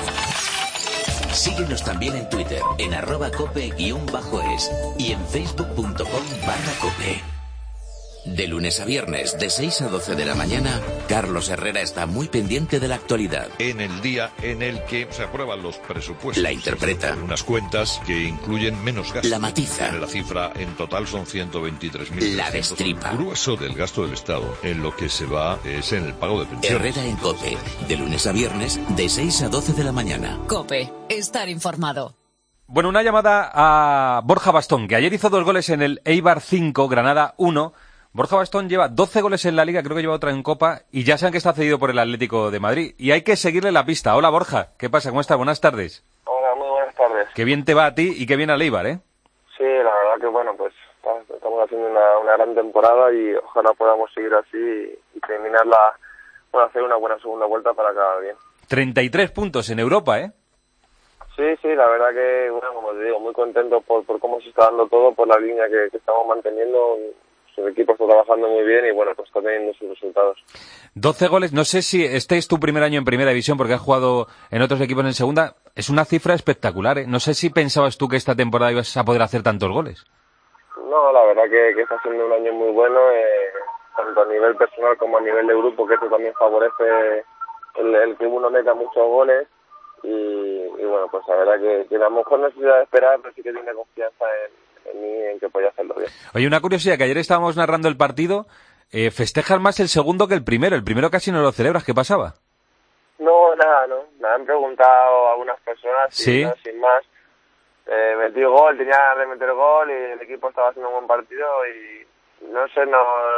Síguenos también en Twitter, en @cope_es y en facebook.com/cope. De lunes a viernes, de 6 a 12 de la mañana, Carlos Herrera está muy pendiente de la actualidad. En el día en el que se aprueban los presupuestos. La interpreta. Unas cuentas que incluyen menos gasto. La matiza. La cifra en total son 123.000. La destripa. El grueso del gasto del Estado en lo que se va es en el pago de pensiones. Herrera en COPE, de lunes a viernes, de 6 a 12 de la mañana. COPE, estar informado. Bueno, una llamada a Borja Bastón, que ayer hizo 2 goles en el Eibar 5, Granada 1. Borja Bastón lleva 12 goles en la Liga, creo que lleva otra en Copa, y ya saben que está cedido por el Atlético de Madrid. Y hay que seguirle la pista. Hola, Borja. ¿Qué pasa? ¿Cómo estás? Buenas tardes. Hola, muy buenas tardes. Qué bien te va a ti y qué bien al Eibar, ¿eh? Sí, la verdad que bueno, pues estamos haciendo una gran temporada y ojalá podamos seguir así y terminarla, bueno, hacer una buena segunda vuelta para acabar bien. 33 puntos en Europa, ¿eh? Sí, la verdad que, bueno, como te digo, muy contento por cómo se está dando todo, por la línea que estamos manteniendo. El equipo está trabajando muy bien y bueno, pues está teniendo sus resultados. 12 goles, no sé si este es tu primer año en Primera División porque has jugado en otros equipos en Segunda. Es una cifra espectacular, ¿eh? No sé si pensabas tú que esta temporada ibas a poder hacer tantos goles. No, la verdad que está siendo un año muy bueno, tanto a nivel personal como a nivel de grupo, que esto también favorece el que uno meta muchos goles. Y bueno, pues la verdad que a lo mejor no necesita esperar, pero sí que tiene confianza en mí, en que podía hacerlo bien. Oye, una curiosidad, que ayer estábamos narrando el partido, festejas más el segundo que el primero casi no lo celebras, ¿qué pasaba? No, nada, me han preguntado algunas personas, ¿sí? No, sin más. Metí gol, tenía ganas de meter gol y el equipo estaba haciendo un buen partido y no sé,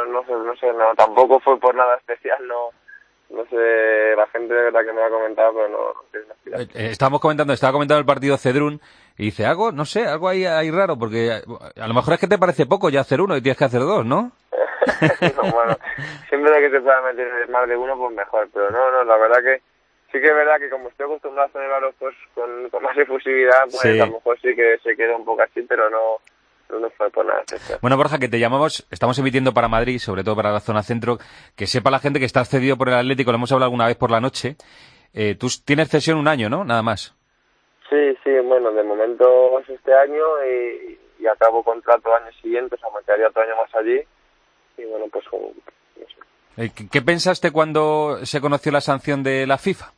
tampoco fue por nada especial, no sé, la gente de verdad que me ha comentado, pero no tiene una explicación. Estaba comentando el partido Cedrún y dice, algo hay raro, porque a lo mejor es que te parece poco ya hacer uno y tienes que hacer dos, ¿no? No, bueno, siempre que se pueda meter más de uno, pues mejor, pero no, la verdad que sí que es verdad que como estoy acostumbrado a celebrarlo pues con más efusividad, pues sí. A lo mejor sí que se queda un poco así, pero no fue por nada. Bueno, Borja, que te llamamos, estamos emitiendo para Madrid, sobre todo para la zona centro, que sepa la gente que estás cedido por el Atlético, lo hemos hablado alguna vez por la noche. Tú tienes cesión un año, ¿no? Nada más. Sí, bueno, de momento es este año y acabo contrato el año siguiente, o sea, me quedaría otro año más allí y bueno, pues no sé. ¿Qué pensaste cuando se conoció la sanción de la FIFA?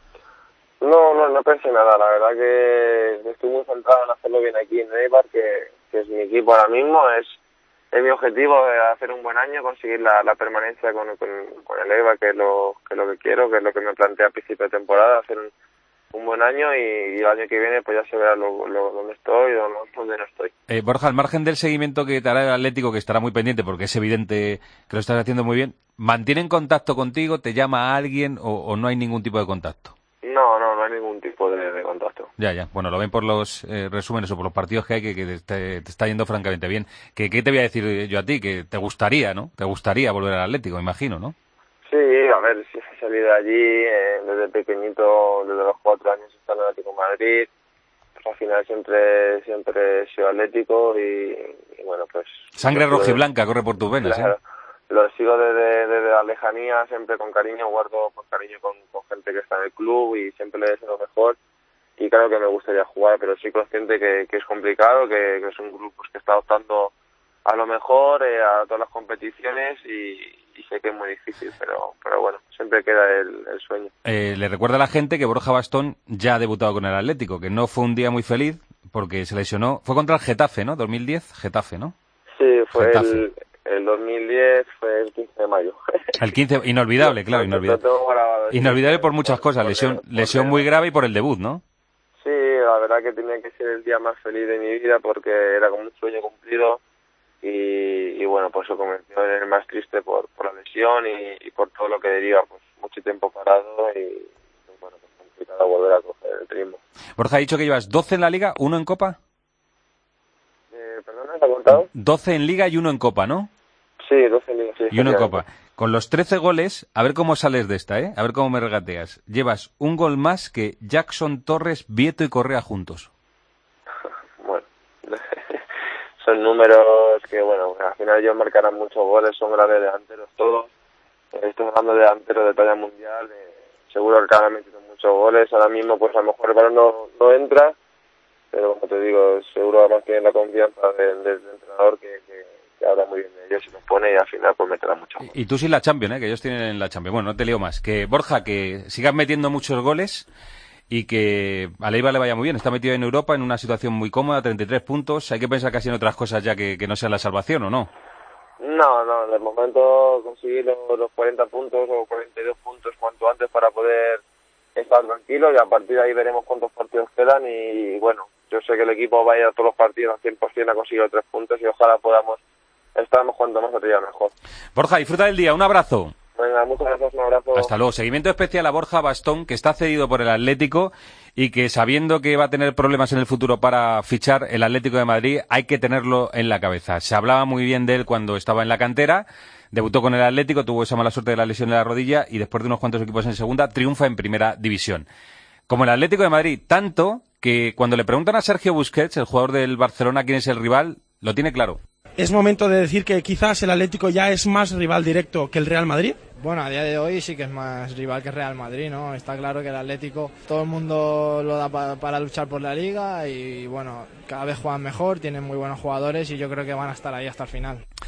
No pensé nada, la verdad que estoy muy centrado en hacerlo bien aquí en Eibar, que es mi equipo ahora mismo, es mi objetivo de hacer un buen año, conseguir la permanencia con el Eibar, que es lo que quiero, que es lo que me planteé a principio de temporada, hacer un buen año y el año que viene pues ya se verá dónde estoy y dónde no estoy. Borja, al margen del seguimiento que te hará el Atlético, que estará muy pendiente porque es evidente que lo estás haciendo muy bien, ¿mantienen contacto contigo? ¿Te llama alguien o no hay ningún tipo de contacto? No hay ningún tipo de contacto. Ya. Bueno, lo ven por los resúmenes o por los partidos que hay, que te está yendo francamente bien. ¿Qué te voy a decir yo a ti? Que te gustaría, ¿no? Te gustaría volver al Atlético, me imagino, ¿no? Sí, a ver, si he salido de allí desde pequeñito, desde los 4 años está en el Atlético de Madrid. Pues al final siempre he sido atlético y bueno, pues... Sangre rojiblanca corre por tus venas, claro. Lo sigo desde la lejanía, siempre con cariño, guardo con cariño con gente que está en el club y siempre le deseo lo mejor. Y claro que me gustaría jugar, pero soy consciente que es complicado, que es un grupo que está optando a lo mejor a todas las competiciones y sé que es muy difícil, pero bueno, siempre queda el sueño. Le recuerda a la gente que Borja Bastón ya ha debutado con el Atlético, que no fue un día muy feliz porque se lesionó. Fue contra el Getafe, ¿no? 2010, Getafe, ¿no? Sí, fue Getafe. El 2010 fue el 15 de mayo. El 15, inolvidable, claro, inolvidable. Inolvidable por muchas cosas, lesión muy grave y por el debut, ¿no? Sí, la verdad que tenía que ser el día más feliz de mi vida porque era como un sueño cumplido y bueno, pues se convirtió en el más triste por la lesión y por todo lo que deriva, pues mucho tiempo parado y bueno, pues complicado volver a coger el ritmo. Borja, ha dicho que llevas 12 en la Liga, 1 en Copa. ¿Perdona, te ha contado? 12 en Liga y 1 en Copa, ¿no? Sí, 12 en Liga, sí. Y 1 en Copa. Con los 13 goles, a ver cómo sales de esta, ¿eh? A ver cómo me regateas. Llevas un gol más que Jackson, Torres, Vieto y Correa juntos. Bueno, son números que, bueno, al final ellos marcarán muchos goles, son grandes delanteros todos. Estos grandes delanteros de talla mundial, seguro que cada vez meten muchos goles. Ahora mismo, pues a lo mejor el balón no entra, pero como te digo, seguro además tienen la confianza del entrenador que habla muy bien de ellos y los pone y al final pues meterá mucho. Y tú sin la Champions, que ellos tienen la Champions. Bueno, no te lío más. Que Borja, que sigas metiendo muchos goles y que a Leiva le vaya muy bien. Está metido en Europa en una situación muy cómoda, 33 puntos. Hay que pensar casi en otras cosas ya que no sean la salvación, ¿o no? No, de momento conseguir los 40 puntos o 42 puntos cuanto antes para poder estar tranquilo y a partir de ahí veremos cuántos partidos quedan y bueno, yo sé que el equipo va a ir a todos los partidos al 100% a conseguir los 3 puntos y ojalá podamos estar cuanto más arriba mejor. Borja, disfruta del día, un abrazo. Venga, muchas gracias, un abrazo. Hasta luego. Seguimiento especial a Borja Bastón, que está cedido por el Atlético y que sabiendo que va a tener problemas en el futuro para fichar el Atlético de Madrid, hay que tenerlo en la cabeza. Se hablaba muy bien de él cuando estaba en la cantera, debutó con el Atlético, tuvo esa mala suerte de la lesión de la rodilla y después de unos cuantos equipos en segunda, triunfa en primera división. Como el Atlético de Madrid, tanto que cuando le preguntan a Sergio Busquets, el jugador del Barcelona, quién es el rival, lo tiene claro. ¿Es momento de decir que quizás el Atlético ya es más rival directo que el Real Madrid? Bueno, a día de hoy sí que es más rival que el Real Madrid, ¿no? Está claro que el Atlético, todo el mundo lo da para luchar por la Liga y, bueno, cada vez juegan mejor, tienen muy buenos jugadores y yo creo que van a estar ahí hasta el final.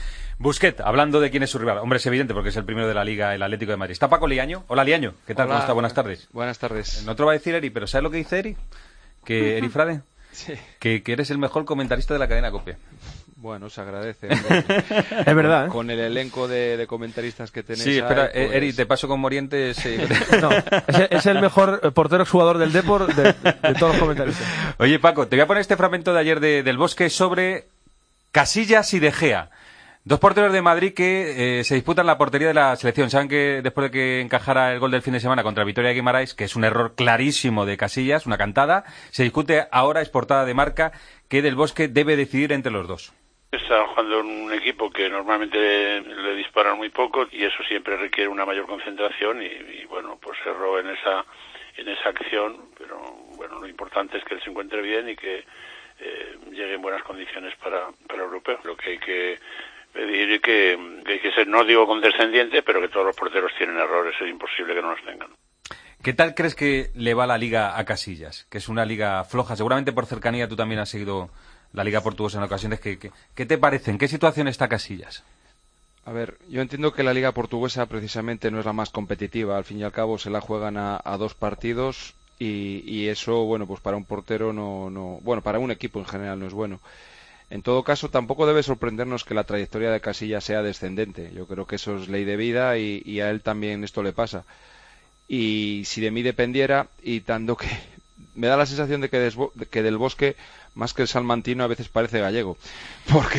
Busquets, hablando de quién es su rival. Hombre, es evidente porque es el primero de la Liga, el Atlético de Madrid. ¿Está Paco Liaño? Hola, Liaño. ¿Qué tal? Hola, ¿Cómo está? Buenas tardes. Buenas tardes. No te lo va a decir Eri, pero ¿sabes lo que dice Eri? Que Eri Frade, sí. que eres el mejor comentarista de la cadena COPE. Bueno, se agradece. Es verdad, ¿eh? Con el elenco de comentaristas que tenéis. Sí, espera, pues... Eri, te paso con Morientes. No, es el mejor portero exjugador del Depor de todos los comentaristas. Oye, Paco, te voy a poner este fragmento de ayer del Bosque sobre Casillas y De Gea. Dos porteros de Madrid que se disputan la portería de la selección. Saben que después de que encajara el gol del fin de semana contra Vitoria de Guimarães, que es un error clarísimo de Casillas, una cantada, se discute ahora, es portada de Marca, que Del Bosque debe decidir entre los dos. Está jugando en un equipo que normalmente le disparan muy poco y eso siempre requiere una mayor concentración y bueno, pues erró en esa acción, pero bueno, lo importante es que él se encuentre bien y que llegue en buenas condiciones para el europeo. Lo que hay que pedir que hay que ser, no digo condescendiente, pero que todos los porteros tienen errores, es imposible que no los tengan. ¿Qué tal crees que le va la Liga a Casillas? Que es una liga floja, seguramente por cercanía tú también has seguido la Liga Portuguesa en ocasiones. ¿Qué te parece? ¿En qué situación está Casillas? A ver, yo entiendo que la Liga Portuguesa precisamente no es la más competitiva. Al fin y al cabo se la juegan a 2 partidos y eso, bueno, pues para un portero bueno, para un equipo en general no es bueno. En todo caso, tampoco debe sorprendernos que la trayectoria de Casillas sea descendente. Yo creo que eso es ley de vida y a él también esto le pasa. Y si de mí dependiera, y tanto que me da la sensación de que Del Bosque, más que el salmantino, a veces parece gallego. Porque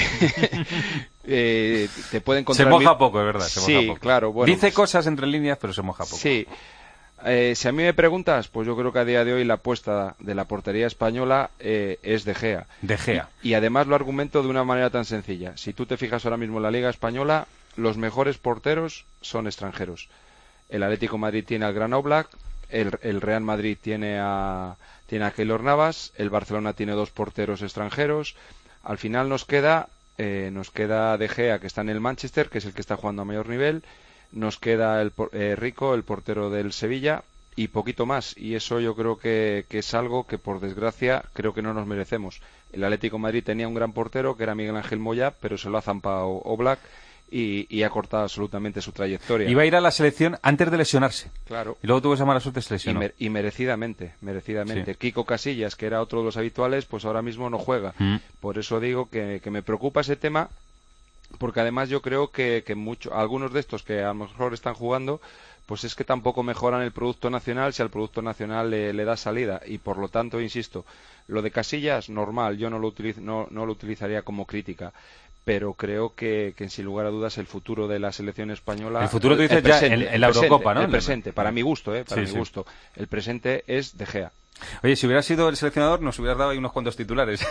te puede encontrar... Se moja poco, es verdad. Sí, poco. Claro. Bueno, dice cosas entre líneas, pero se moja poco. Sí. Si a mí me preguntas, pues yo creo que a día de hoy la apuesta de la portería española es De Gea. De Gea. Y además lo argumento de una manera tan sencilla. Si tú te fijas ahora mismo en la Liga Española, los mejores porteros son extranjeros. El Atlético de Madrid tiene al Gran Oblak, el Real Madrid tiene a Keylor Navas, el Barcelona tiene 2 porteros extranjeros. Al final nos queda De Gea, que está en el Manchester, que es el que está jugando a mayor nivel. Nos queda Rico, el portero del Sevilla, y poquito más. Y eso yo creo que es algo que, por desgracia, creo que no nos merecemos. El Atlético de Madrid tenía un gran portero, que era Miguel Ángel Moya, pero se lo ha zampado Oblak y ha cortado absolutamente su trayectoria. Iba a ir a la selección antes de lesionarse. Claro. Y luego tuvo esa mala suerte, se lesionó. Y merecidamente. Sí. Kiko Casillas, que era otro de los habituales, pues ahora mismo no juega. Por eso digo que me preocupa ese tema, porque además yo creo que algunos de estos que a lo mejor están jugando, pues es que tampoco mejoran el producto nacional si al producto nacional le da salida. Y por lo tanto, insisto, lo de Casillas, normal, yo no lo utilizaría como crítica. Pero creo que sin lugar a dudas el futuro de la selección española... El futuro tú dices ya en la Eurocopa, ¿no? El presente, para mi gusto, gusto. El presente es De Gea. Oye, si hubieras sido el seleccionador nos hubieras dado ahí unos cuantos titulares.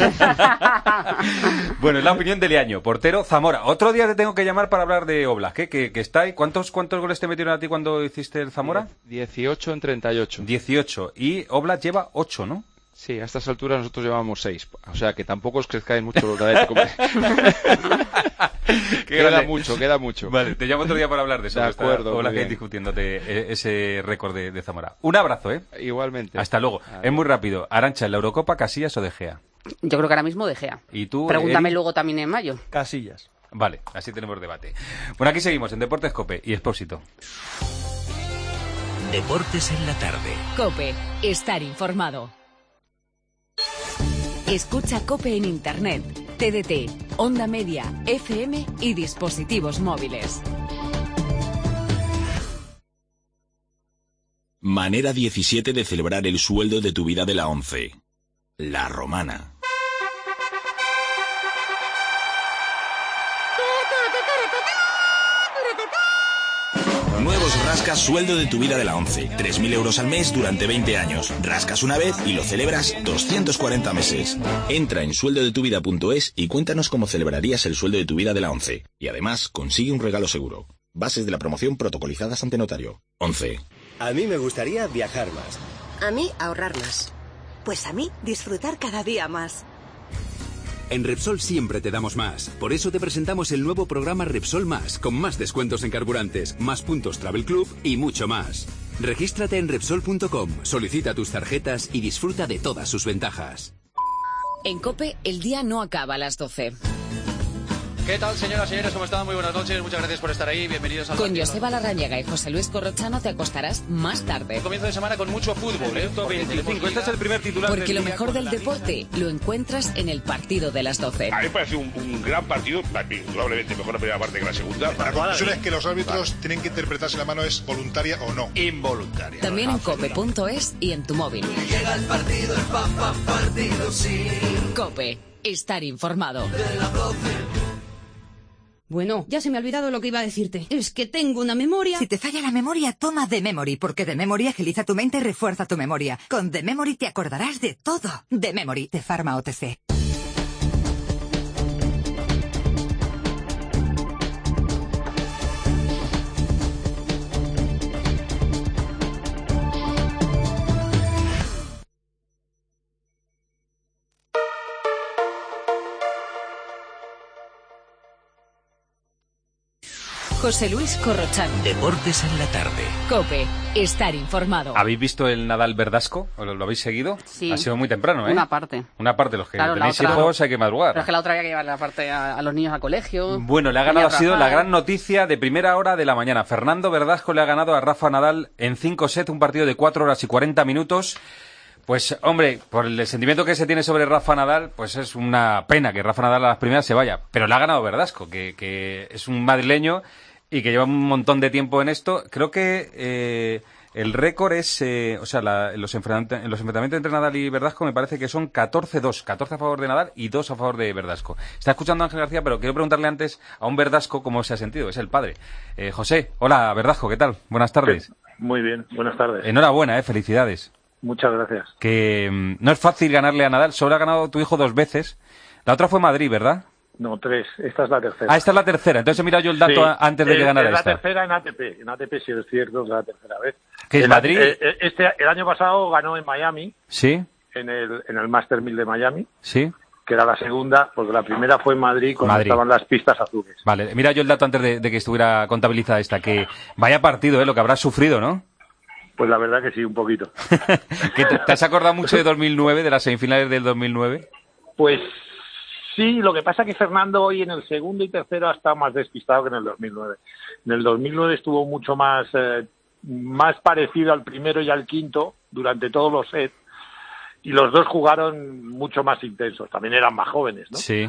Bueno, es la opinión de Liaño, portero Zamora. Otro día te tengo que llamar para hablar de Oblak, que está ahí. ¿Cuántos goles te metieron a ti cuando hiciste el Zamora? 18 en 38. 18. Y Oblak lleva 8, ¿no? Sí, a estas alturas nosotros llevamos 6. O sea que tampoco os crezcáis mucho los de Queda mucho. Vale, te llamo otro día para hablar de eso. De acuerdo. Oblak discutiéndote ese récord de Zamora. Un abrazo, ¿eh? Igualmente. Hasta luego. Es muy rápido. Arantxa, ¿en la Eurocopa Casillas o De Gea? Yo creo que ahora mismo De Gea. ¿Y tú? Pregúntame Eri? Luego también en mayo. Casillas. Vale, así tenemos debate. Bueno, aquí seguimos en Deportes COPE y Expósito. Deportes en la tarde. COPE. Estar informado. Escucha COPE en Internet, TDT, Onda Media, FM y dispositivos móviles. Manera 17 de celebrar el sueldo de tu vida de la ONCE. La Romana. Nuevos Rascas Sueldo de tu vida de la ONCE. 3.000 euros al mes durante 20 años. Rascas una vez y lo celebras 240 meses. Entra en sueldodetuvida.es y cuéntanos cómo celebrarías el sueldo de tu vida de la ONCE. Y además, consigue un regalo seguro. Bases de la promoción protocolizadas ante notario. ONCE. A mí me gustaría viajar más. A mí, ahorrar más. Pues a mí, disfrutar cada día más. En Repsol siempre te damos más. Por eso te presentamos el nuevo programa Repsol Más, con más descuentos en carburantes, más puntos Travel Club y mucho más. Regístrate en Repsol.com, solicita tus tarjetas y disfruta de todas sus ventajas. En COPE, el día no acaba a las 12. ¿Qué tal, señoras y señores? ¿Cómo están? Muy buenas noches. Muchas gracias por estar ahí. Bienvenidos al... Con Joseba Larrañaga y José Luis Corrochano te acostarás más tarde. Comienzo de semana con mucho fútbol. Minuto 25. Este es el primer titular. Porque lo mejor del deporte lo encuentras en el partido de las 12. A mí me parece un gran partido, probablemente mejor la primera parte que la segunda. La conclusión es que los árbitros tienen que interpretar si la mano es voluntaria o no. Involuntaria. También en cope.es y en tu móvil. Llega el partido, el partido, sí. Cope, estar informado. De la 12. Bueno, ya se me ha olvidado lo que iba a decirte. Es que tengo una memoria... Si te falla la memoria, toma The Memory, porque The Memory agiliza tu mente y refuerza tu memoria. Con The Memory te acordarás de todo. The Memory, de Pharma OTC. José Luis Corrochano. Deportes en la tarde. Cope, estar informado. ¿Habéis visto el Nadal Verdasco? ¿O lo habéis seguido? Sí. Ha sido muy temprano, ¿eh? Una parte. Una parte. Los que claro, tenéis hijos hay que madrugar. Pero es que la otra había que llevar la parte a los niños al colegio. Bueno, le ha ganado, ha sido la gran noticia de primera hora de la mañana. Fernando Verdasco le ha ganado a Rafa Nadal en 5 sets, un partido de 4 horas y 40 minutos. Pues, hombre, por el sentimiento que se tiene sobre Rafa Nadal, pues es una pena que Rafa Nadal a las primeras se vaya. Pero le ha ganado Verdasco, que es un madrileño y que lleva un montón de tiempo en esto. Creo que el récord es, en los enfrentamientos entre Nadal y Verdasco me parece que son 14-2, 14 a favor de Nadal y 2 a favor de Verdasco. Está escuchando a Ángel García, pero quiero preguntarle antes a un Verdasco cómo se ha sentido, es el padre. José, hola Verdasco, ¿qué tal? Buenas tardes. Muy bien, buenas tardes. Enhorabuena, felicidades. Muchas gracias. Que no es fácil ganarle a Nadal, solo ha ganado tu hijo 2 veces. La otra fue Madrid, ¿verdad? No, 3. Esta es la tercera. Ah, esta es la tercera. Entonces he mirado yo el dato antes de que ganara esta. Es la tercera en ATP. En ATP sí es cierto, es la tercera vez. ¿Qué es Madrid? El año pasado ganó en Miami. Sí. En el Master 1000 de Miami. Sí. Que era la segunda, porque la primera fue en Madrid cuando estaban las pistas azules. Vale, mira yo el dato antes de que estuviera contabilizada esta. Que vaya partido, lo que habrás sufrido, ¿no? Pues la verdad que sí, un poquito. ¿Te has acordado mucho de 2009, de las semifinales del 2009? Pues sí, lo que pasa es que Fernando hoy en el segundo y tercero ha estado más despistado que en el 2009. En el 2009 estuvo mucho más parecido al primero y al quinto durante todos los sets y los dos jugaron mucho más intensos. También eran más jóvenes, ¿no? Sí.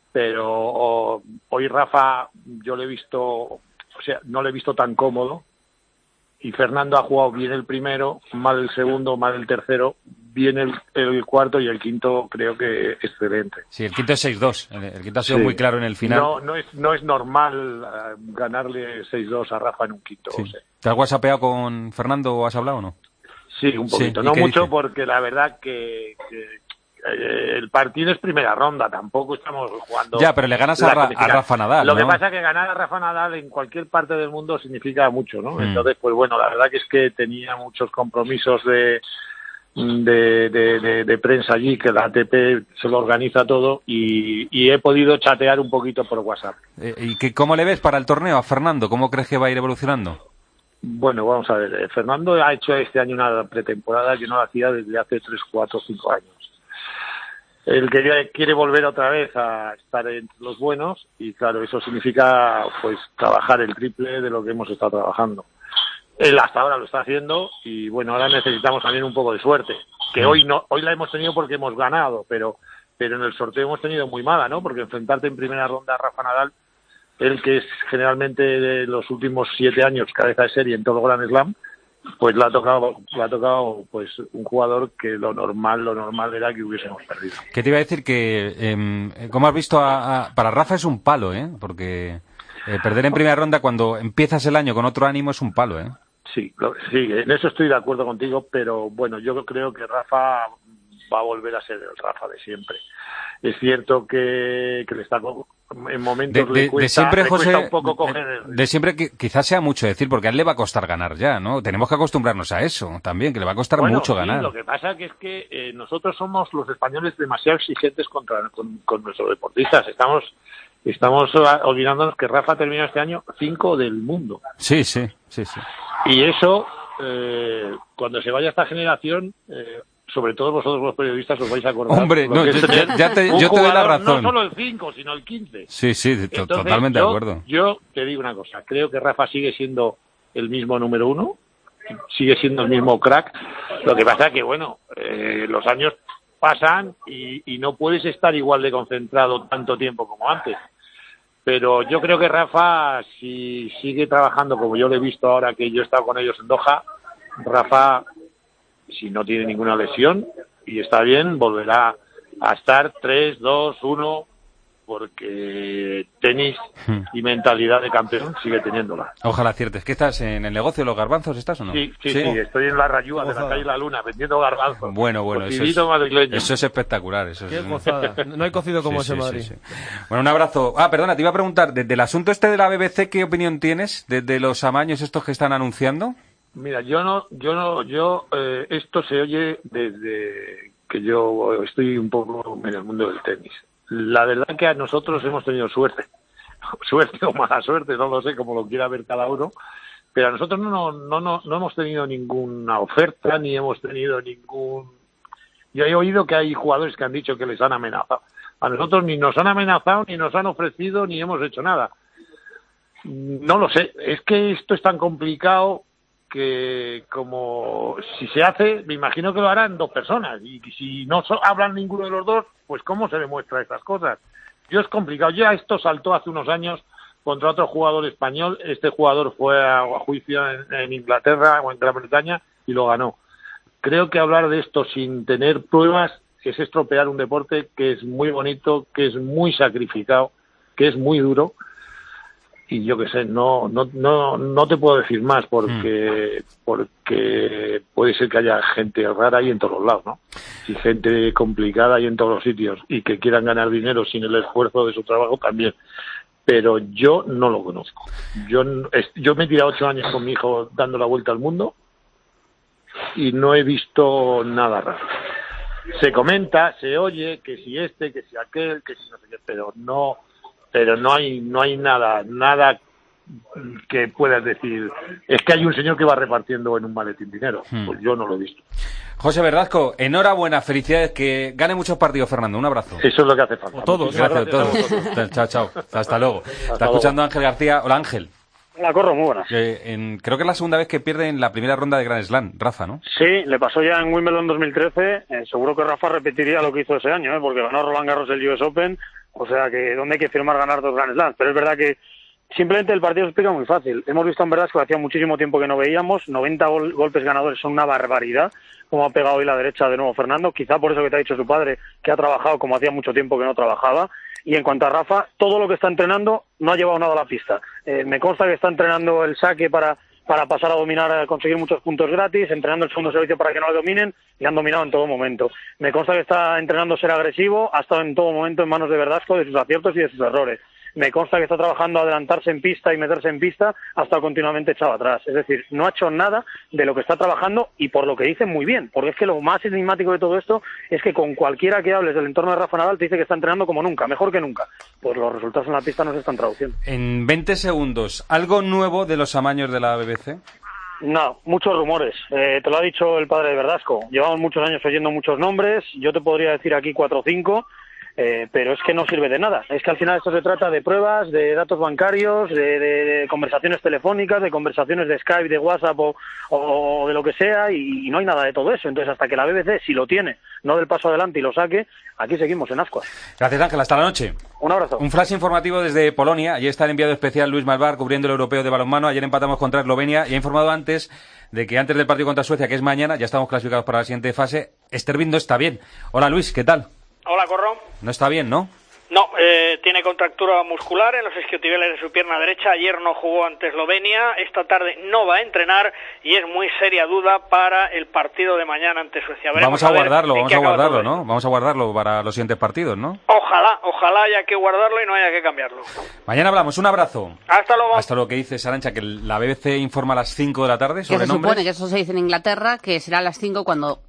Pero hoy Rafa yo le he visto, no le he visto tan cómodo. Y Fernando ha jugado bien el primero, mal el segundo, mal el tercero, bien el cuarto y el quinto creo que excelente. Sí, el quinto es 6-2, el quinto ha sido muy claro en el final. No es normal ganarle 6-2 a Rafa en un quinto. Sí. ¿Te has whatsappeado con Fernando o has hablado o no? Sí, un poquito, no mucho dice? Porque la verdad que el partido es primera ronda, tampoco estamos jugando... Ya, pero le ganas a Rafa Nadal, Lo que pasa es que ganar a Rafa Nadal en cualquier parte del mundo significa mucho, ¿no? Entonces, pues bueno, la verdad que es que tenía muchos compromisos de prensa allí, que la ATP se lo organiza todo y he podido chatear un poquito por WhatsApp. ¿Y cómo le ves para el torneo a Fernando? ¿Cómo crees que va a ir evolucionando? Bueno, vamos a ver. Fernando ha hecho este año una pretemporada que no la hacía desde hace 3, 4, 5 años. Él quiere volver otra vez a estar entre los buenos y claro, eso significa pues trabajar el triple de lo que hemos estado trabajando. Él hasta ahora lo está haciendo y bueno, ahora necesitamos también un poco de suerte, que hoy la hemos tenido porque hemos ganado, pero en el sorteo hemos tenido muy mala, ¿no? Porque enfrentarte en primera ronda a Rafa Nadal, él que es generalmente de los últimos 7 años cabeza de serie en todo Grand Slam, pues le ha tocado pues un jugador que lo normal era que hubiésemos perdido. ¿Qué te iba a decir? Que como has visto para Rafa es un palo, porque perder en primera ronda cuando empiezas el año con otro ánimo es un palo, Sí, en eso estoy de acuerdo contigo, pero bueno, yo creo que Rafa va a volver a ser el Rafa de siempre. Es cierto que le está en momentos le cuesta un poco coger de siempre que quizás sea mucho decir, porque a él le va a costar ganar ya, ¿no? Tenemos que acostumbrarnos a eso también, que le va a costar mucho ganar. Lo que pasa que es que nosotros somos los españoles demasiado exigentes con nuestros deportistas. Estamos olvidándonos que Rafa terminó este año 5 del mundo. Sí. Y eso, cuando se vaya esta generación, sobre todo vosotros los periodistas os vais a acordar. Hombre, no, yo te doy la razón. No solo el 5, sino el 15. Sí, Entonces, totalmente de acuerdo. Yo te digo una cosa, creo que Rafa sigue siendo el mismo número 1, sigue siendo el mismo crack. Lo que pasa que, bueno, los años pasan y no puedes estar igual de concentrado tanto tiempo como antes. Pero yo creo que Rafa, si sigue trabajando como yo lo he visto ahora que yo he estado con ellos en Doha, Rafa, si no tiene ninguna lesión y está bien, volverá a estar 3, 2, 1, porque tenis y mentalidad de campeón sigue teniéndola. Ojalá aciertes. ¿Qué estás en el negocio de los garbanzos? ¿Estás o no? Sí, estoy en la Rayúa de la calle La Luna vendiendo garbanzos. Bueno, eso es espectacular. Qué gozada. No hay cocido como ese en Madrid. Sí. Bueno, un abrazo. Perdona, te iba a preguntar, desde el asunto este de la BBC, ¿qué opinión tienes de los amaños estos que están anunciando? Mira, esto se oye desde que yo estoy un poco en el mundo del tenis. La verdad que a nosotros hemos tenido suerte o mala suerte, no lo sé, como lo quiera ver cada uno, pero a nosotros no hemos tenido ninguna oferta, ni hemos tenido ningún... Yo he oído que hay jugadores que han dicho que les han amenazado. A nosotros ni nos han amenazado, ni nos han ofrecido, ni hemos hecho nada. No lo sé, es que esto es tan complicado que como si se hace, me imagino que lo harán 2 personas, y si no hablan ninguno de los dos, pues ¿cómo se demuestra estas cosas? Yo es complicado. Ya esto saltó hace unos años contra otro jugador español. Este jugador fue a juicio en Inglaterra o en Gran Bretaña y lo ganó. Creo que hablar de esto sin tener pruebas es estropear un deporte que es muy bonito, que es muy sacrificado, que es muy duro. Y yo qué sé, no te puedo decir más porque puede ser que haya gente rara ahí en todos los lados, ¿no? Y gente complicada ahí en todos los sitios y que quieran ganar dinero sin el esfuerzo de su trabajo también. Pero yo no lo conozco. Yo me he tirado 8 años con mi hijo dando la vuelta al mundo y no he visto nada raro. Se comenta, se oye que si que si aquel, que si no sé qué, pero no hay nada que puedas decir, es que hay un señor que va repartiendo en un maletín dinero. Pues yo no lo he visto. José Verdasco, enhorabuena, felicidades, que gane muchos partidos, Fernando, un abrazo. Eso es lo que hace falta. Todos. Gracias a todos. Chao. Hasta luego. Está escuchando Ángel García. Hola, Ángel. Hola, Corro, muy buenas. Creo que es la segunda vez que pierde en la primera ronda de Grand Slam, Rafa, ¿no? Sí, le pasó ya en Wimbledon 2013. Seguro que Rafa repetiría lo que hizo ese año, porque ganó Roland Garros el US Open. O sea, que ¿dónde hay que firmar ganar 2 Grand Slams? Pero es verdad que simplemente el partido se explica muy fácil. Hemos visto en verdad que hacía muchísimo tiempo que no veíamos. 90 golpes ganadores son una barbaridad, como ha pegado hoy la derecha de nuevo Fernando. Quizá por eso que te ha dicho su padre, que ha trabajado como hacía mucho tiempo que no trabajaba. Y en cuanto a Rafa, todo lo que está entrenando no ha llevado nada a la pista. Me consta que está entrenando el saque para pasar a dominar, a conseguir muchos puntos gratis, entrenando el segundo servicio para que no lo dominen, y han dominado en todo momento. Me consta que está entrenando ser agresivo, ha estado en todo momento en manos de Verdasco, de sus aciertos y de sus errores. Me consta que está trabajando a adelantarse en pista y meterse en pista, ha estado continuamente echado atrás. Es decir, no ha hecho nada de lo que está trabajando y por lo que dice muy bien, porque es que lo más enigmático de todo esto es que con cualquiera que hables del entorno de Rafa Nadal te dice que está entrenando como nunca, mejor que nunca. Pues los resultados en la pista no se están traduciendo. En 20 segundos, ¿algo nuevo de los amaños de la BBC? No, muchos rumores. Te lo ha dicho el padre de Verdasco. Llevamos muchos años oyendo muchos nombres. Yo te podría decir aquí 4 o 5, pero es que no sirve de nada. Es que al final esto se trata de pruebas, de datos bancarios, de conversaciones telefónicas, de conversaciones de Skype, de WhatsApp o de lo que sea, y no hay nada de todo eso. Entonces, hasta que la BBC, si lo tiene, no dé el paso adelante y lo saque, aquí seguimos en ascuas. Gracias, Ángel. Hasta la noche. Un abrazo. Un flash informativo desde Polonia. Allí está el enviado especial Luis Malvar cubriendo el europeo de balonmano. Ayer empatamos contra Eslovenia y ha informado antes de que antes del partido contra Suecia, que es mañana, ya estamos clasificados para la siguiente fase. Stervin no está bien. Hola, Luis, ¿qué tal? Hola, Corro. No está bien, ¿no? No, tiene contractura muscular en los isquiotibiales de su pierna derecha. Ayer no jugó ante Eslovenia, esta tarde no va a entrenar y es muy seria duda para el partido de mañana ante Suecia. Vamos a guardarlo, ¿no? Vamos a guardarlo para los siguientes partidos, ¿no? Ojalá haya que guardarlo y no haya que cambiarlo. Mañana hablamos, un abrazo. Hasta luego. Hasta luego. Que dice Arancha, que la BBC informa a las 5 de la tarde sobre nombres. Que se nombres. supone que eso se dice en Inglaterra, que será a las 5 cuando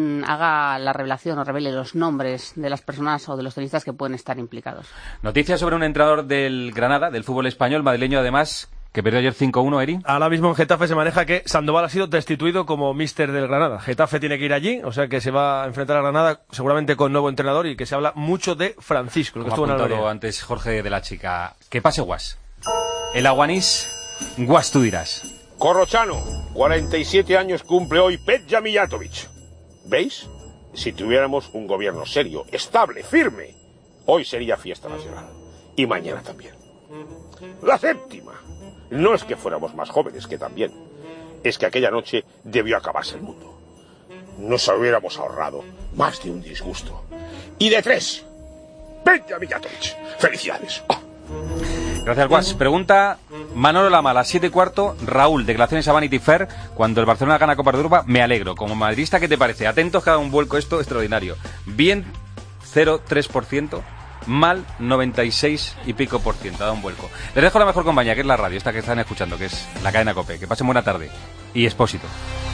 haga la revelación o revele los nombres de las personas o de los tenistas que pueden estar implicados. Noticias sobre un entrenador del Granada, del fútbol español, madrileño además, que perdió ayer 5-1, Eri. Ahora mismo en Getafe se maneja que Sandoval ha sido destituido como míster del Granada. Getafe tiene que ir allí, o sea que se va a enfrentar a Granada seguramente con nuevo entrenador y que se habla mucho de Francisco, que estuvo en Almería. Antes Jorge de la Chica. Que pase Guas. El Aguanís, Guas tú dirás. Corrochano, 47 años cumple hoy Petja Mijatovic. ¿Veis? Si tuviéramos un gobierno serio, estable, firme, hoy sería fiesta nacional. Y mañana también. La séptima. No es que fuéramos más jóvenes, que también. Es que aquella noche debió acabarse el mundo. Nos hubiéramos ahorrado más de un disgusto. Y de 3. Petja Mijatovic. Felicidades. Oh. Gracias, Guas. Pregunta Manolo Lama, a las 7:15. Raúl, declaraciones a Vanity Fair. Cuando el Barcelona gana Copa de Europa, me alegro. Como madridista, ¿qué te parece? Atentos que ha dado un vuelco esto extraordinario. Bien, 0,3%. Mal, 96 y pico %. Ha dado un vuelco. Les dejo la mejor compañía, que es la radio, esta que están escuchando, que es la cadena COPE. Que pasen buena tarde. Y Expósito.